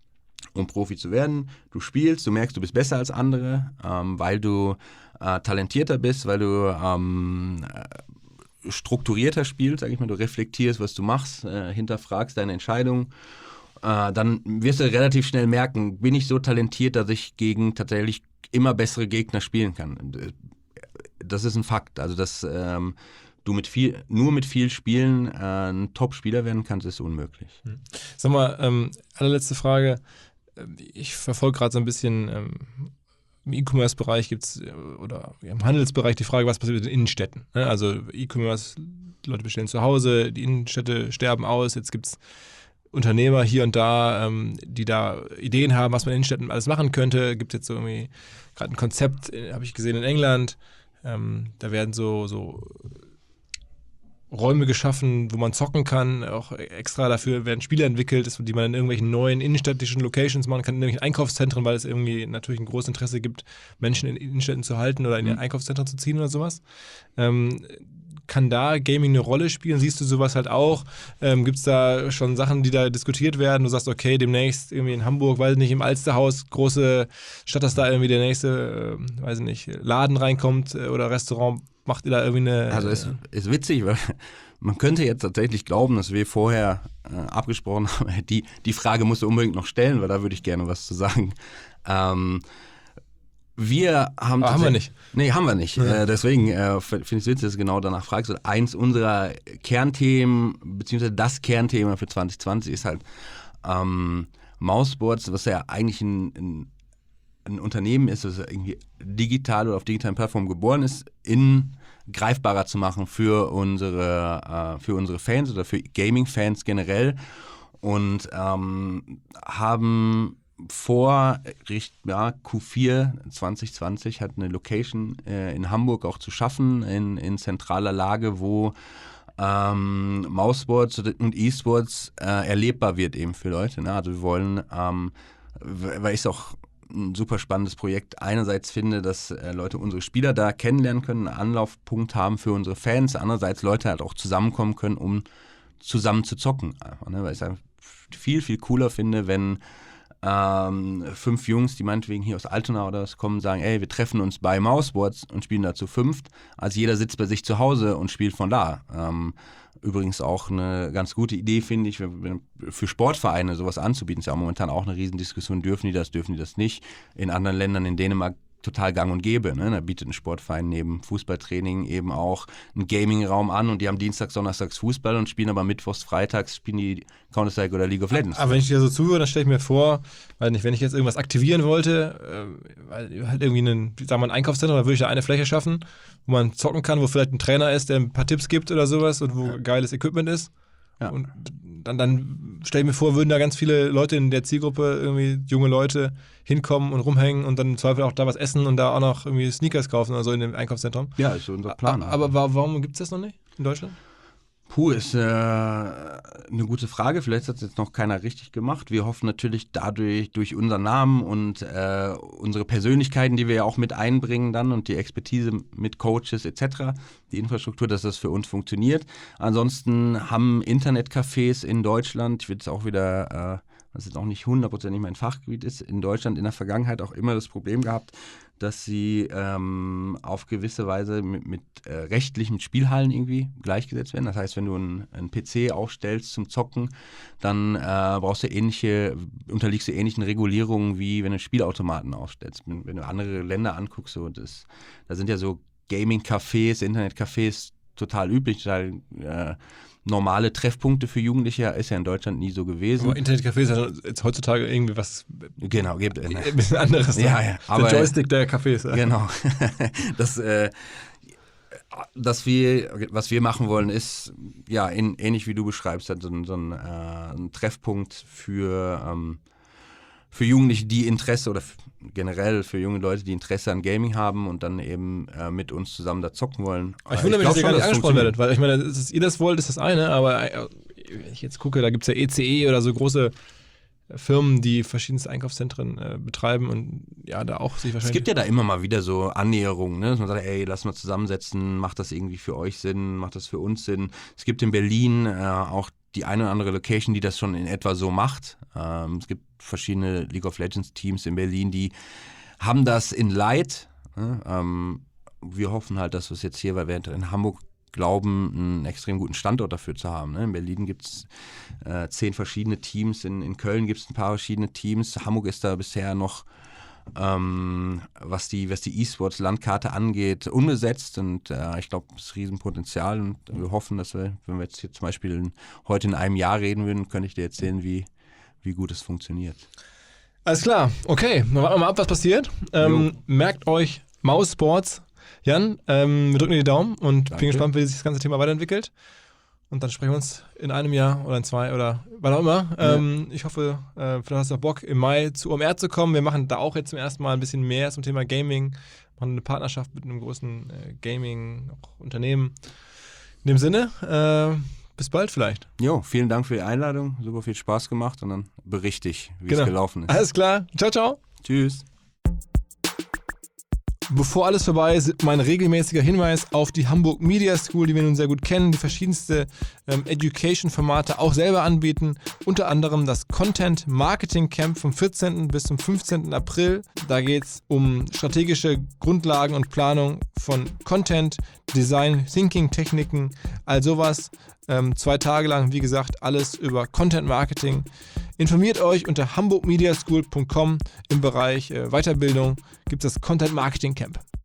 um Profi zu werden. Du spielst, du merkst, du bist besser als andere, ähm, weil du äh, talentierter bist, weil du ähm, strukturierter spielst, sag ich mal, du reflektierst, was du machst, äh, hinterfragst deine Entscheidungen, äh, dann wirst du relativ schnell merken, bin ich so talentiert, dass ich gegen tatsächlich immer bessere Gegner spielen kann. Das ist ein Fakt. Also, dass ähm, du mit viel, nur mit viel Spielen äh, ein Top-Spieler werden kannst, ist unmöglich. Sag mal, ähm, allerletzte Frage. Ich verfolge gerade so ein bisschen, ähm, im E-Commerce-Bereich gibt es, oder im Handelsbereich die Frage, was passiert mit den Innenstädten. Ne? Also E-Commerce, Leute bestellen zu Hause, die Innenstädte sterben aus, jetzt gibt es Unternehmer hier und da, ähm, die da Ideen haben, was man in Innenstädten alles machen könnte. Gibt es jetzt so irgendwie gerade ein Konzept, äh, habe ich gesehen in England, ähm, da werden so, so Räume geschaffen, wo man zocken kann, auch extra dafür werden Spiele entwickelt, die man in irgendwelchen neuen innenstädtischen Locations machen kann, in irgendwelchen Einkaufszentren, weil es irgendwie natürlich ein großes Interesse gibt, Menschen in Innenstädten zu halten oder in mhm. Einkaufszentren zu ziehen oder sowas. Ähm, kann da Gaming eine Rolle spielen? Siehst du sowas halt auch? Ähm, gibt es da schon Sachen, die da diskutiert werden? Du sagst, okay, demnächst irgendwie in Hamburg, weiß ich nicht, im Alsterhaus, große Stadt, dass da irgendwie der nächste, äh, weiß ich nicht, Laden reinkommt äh, oder Restaurant. Macht ihr da irgendwie eine... Also es ist witzig, weil man könnte jetzt tatsächlich glauben, dass wir vorher äh, abgesprochen haben, die, die Frage musst du unbedingt noch stellen, weil da würde ich gerne was zu sagen. Ähm, wir haben... Aber haben wir nicht. Nee, haben wir nicht. Ja. Äh, deswegen äh, finde ich es witzig, dass du genau danach fragst. Eins unserer Kernthemen, beziehungsweise das Kernthema für zwanzig zwanzig ist halt ähm, Mouseboards, was ja eigentlich ein... ein ein Unternehmen ist, das irgendwie digital oder auf digitalen Plattformen geboren ist, in greifbarer zu machen für unsere, äh, für unsere Fans oder für Gaming-Fans generell und ähm, haben vor, ja, Q vier zwanzig zwanzig hat eine Location äh, in Hamburg auch zu schaffen, in, in zentraler Lage, wo ähm, Mouseboards und E-Sports äh, erlebbar wird eben für Leute. Ne? Also wir wollen, ähm, weil ich es auch ein super spannendes Projekt einerseits finde, dass äh, Leute unsere Spieler da kennenlernen können, einen Anlaufpunkt haben für unsere Fans, andererseits Leute halt auch zusammenkommen können, um zusammen zu zocken. Einfach, ne? Weil ich es einfach viel, viel cooler finde, wenn ähm, fünf Jungs, die meinetwegen hier aus Altona oder was kommen, sagen, ey, wir treffen uns bei Mouseboards und spielen da zu fünft, als jeder sitzt bei sich zu Hause und spielt von da. Ähm, Übrigens auch eine ganz gute Idee, finde ich, für Sportvereine sowas anzubieten. Ist ja momentan auch eine Riesendiskussion, dürfen die das, dürfen die das nicht. In anderen Ländern, in Dänemark, total gang und gäbe. Ne? Da bietet ein Sportverein neben Fußballtraining eben auch einen Gaming-Raum an und die haben Dienstags, Donnerstags Fußball und spielen aber Mittwochs, Freitags spielen die Counter-Strike oder League of Legends. Aber wenn ich dir so zuhöre, dann stelle ich mir vor, weil nicht, wenn ich jetzt irgendwas aktivieren wollte, äh, weil halt irgendwie einen, sagen wir, ein Einkaufszentrum, da würde ich da eine Fläche schaffen, wo man zocken kann, wo vielleicht ein Trainer ist, der ein paar Tipps gibt oder sowas und wo ja. geiles Equipment ist. Ja. Und dann, dann stelle ich mir vor, würden da ganz viele Leute in der Zielgruppe, irgendwie junge Leute, hinkommen und rumhängen und dann im Zweifel auch da was essen und da auch noch irgendwie Sneakers kaufen oder so in dem Einkaufszentrum. Ja, ist so unser Plan. Aber, aber warum gibt es das noch nicht in Deutschland? Puh, ist äh, eine gute Frage. Vielleicht hat es jetzt noch keiner richtig gemacht. Wir hoffen natürlich dadurch, durch unseren Namen und äh, unsere Persönlichkeiten, die wir ja auch mit einbringen dann und die Expertise mit Coaches et cetera, die Infrastruktur, dass das für uns funktioniert. Ansonsten haben Internetcafés in Deutschland, ich will jetzt auch wieder, äh, was jetzt auch nicht hundertprozentig mein Fachgebiet ist, in Deutschland in der Vergangenheit auch immer das Problem gehabt, dass sie ähm, auf gewisse Weise mit, mit äh, rechtlichen Spielhallen irgendwie gleichgesetzt werden. Das heißt, wenn du einen, einen P C aufstellst zum Zocken, dann äh, brauchst du ähnliche, unterliegst du ähnlichen Regulierungen, wie wenn du Spielautomaten aufstellst. Wenn, wenn du andere Länder anguckst, so das, da sind ja so Gaming-Cafés, Internet-Cafés total üblich, total äh, normale Treffpunkte für Jugendliche, ist ja in Deutschland nie so gewesen. Aber Internetcafé ist ja jetzt heutzutage irgendwie was genau, gibt es. Ein bisschen anderes. Ja, ja. Aber der Joystick der Cafés. Ja. Genau. das, äh, das wir, was wir machen wollen, ist ja in, ähnlich wie du beschreibst, halt so, ein, so ein, äh, ein Treffpunkt für, ähm, für Jugendliche, die Interesse oder f- generell für junge Leute, die Interesse an Gaming haben und dann eben äh, mit uns zusammen da zocken wollen. Aber ich wundere mich, dass ihr gar nicht angesprochen werdet, weil ich meine, dass ihr das wollt, ist das eine, aber wenn ich jetzt gucke, da gibt es ja E C E oder so große Firmen, die verschiedenste Einkaufszentren äh, betreiben und ja, da auch sich wahrscheinlich... Es gibt ja da immer mal wieder so Annäherungen, ne? Dass man sagt, ey, lass mal zusammensetzen, macht das irgendwie für euch Sinn, macht das für uns Sinn. Es gibt in Berlin äh, auch die eine oder andere Location, die das schon in etwa so macht. Ähm, es gibt verschiedene League of Legends Teams in Berlin, die haben das in Light. Ne? Ähm, wir hoffen halt, dass wir es jetzt hier, weil wir in Hamburg glauben, einen extrem guten Standort dafür zu haben. Ne? In Berlin gibt es äh, zehn verschiedene Teams, in, in Köln gibt es ein paar verschiedene Teams, Hamburg ist da bisher noch, ähm, was die, was die E-Sports-Landkarte angeht, unbesetzt und äh, ich glaube, es ist Riesenpotenzial und wir hoffen, dass wir, wenn wir jetzt hier zum Beispiel in, heute in einem Jahr reden würden, könnte ich dir erzählen, wie, wie gut es funktioniert. Alles klar, okay, dann warten wir mal ab, was passiert. Ähm, merkt euch Maus Sports. Jan, ähm, wir drücken dir die Daumen und Danke. bin gespannt, wie sich das ganze Thema weiterentwickelt. Und dann sprechen wir uns in einem Jahr oder in zwei oder wann auch immer. Ja. Ähm, ich hoffe, äh, vielleicht hast du auch Bock, im Mai zu O M R zu kommen. Wir machen da auch jetzt zum ersten Mal ein bisschen mehr zum Thema Gaming. Wir machen eine Partnerschaft mit einem großen äh, Gaming-Unternehmen. In dem Sinne, äh, bis bald vielleicht. Jo, vielen Dank für die Einladung, super viel Spaß gemacht und dann berichte ich, wie Genau. es gelaufen ist. Alles klar, ciao, ciao. Tschüss. Bevor alles vorbei ist, mein regelmäßiger Hinweis auf die Hamburg Media School, die wir nun sehr gut kennen, die verschiedenste ähm, Education-Formate auch selber anbieten. Unter anderem das Content Marketing Camp vom vierzehnten bis zum fünfzehnten April. Da geht es um strategische Grundlagen und Planung von Content, Design, Thinking, Techniken, all sowas. Ähm, zwei Tage lang, wie gesagt, alles über Content Marketing. Informiert euch unter hamburg media school punkt com im Bereich äh, Weiterbildung gibt es das Content Marketing Camp.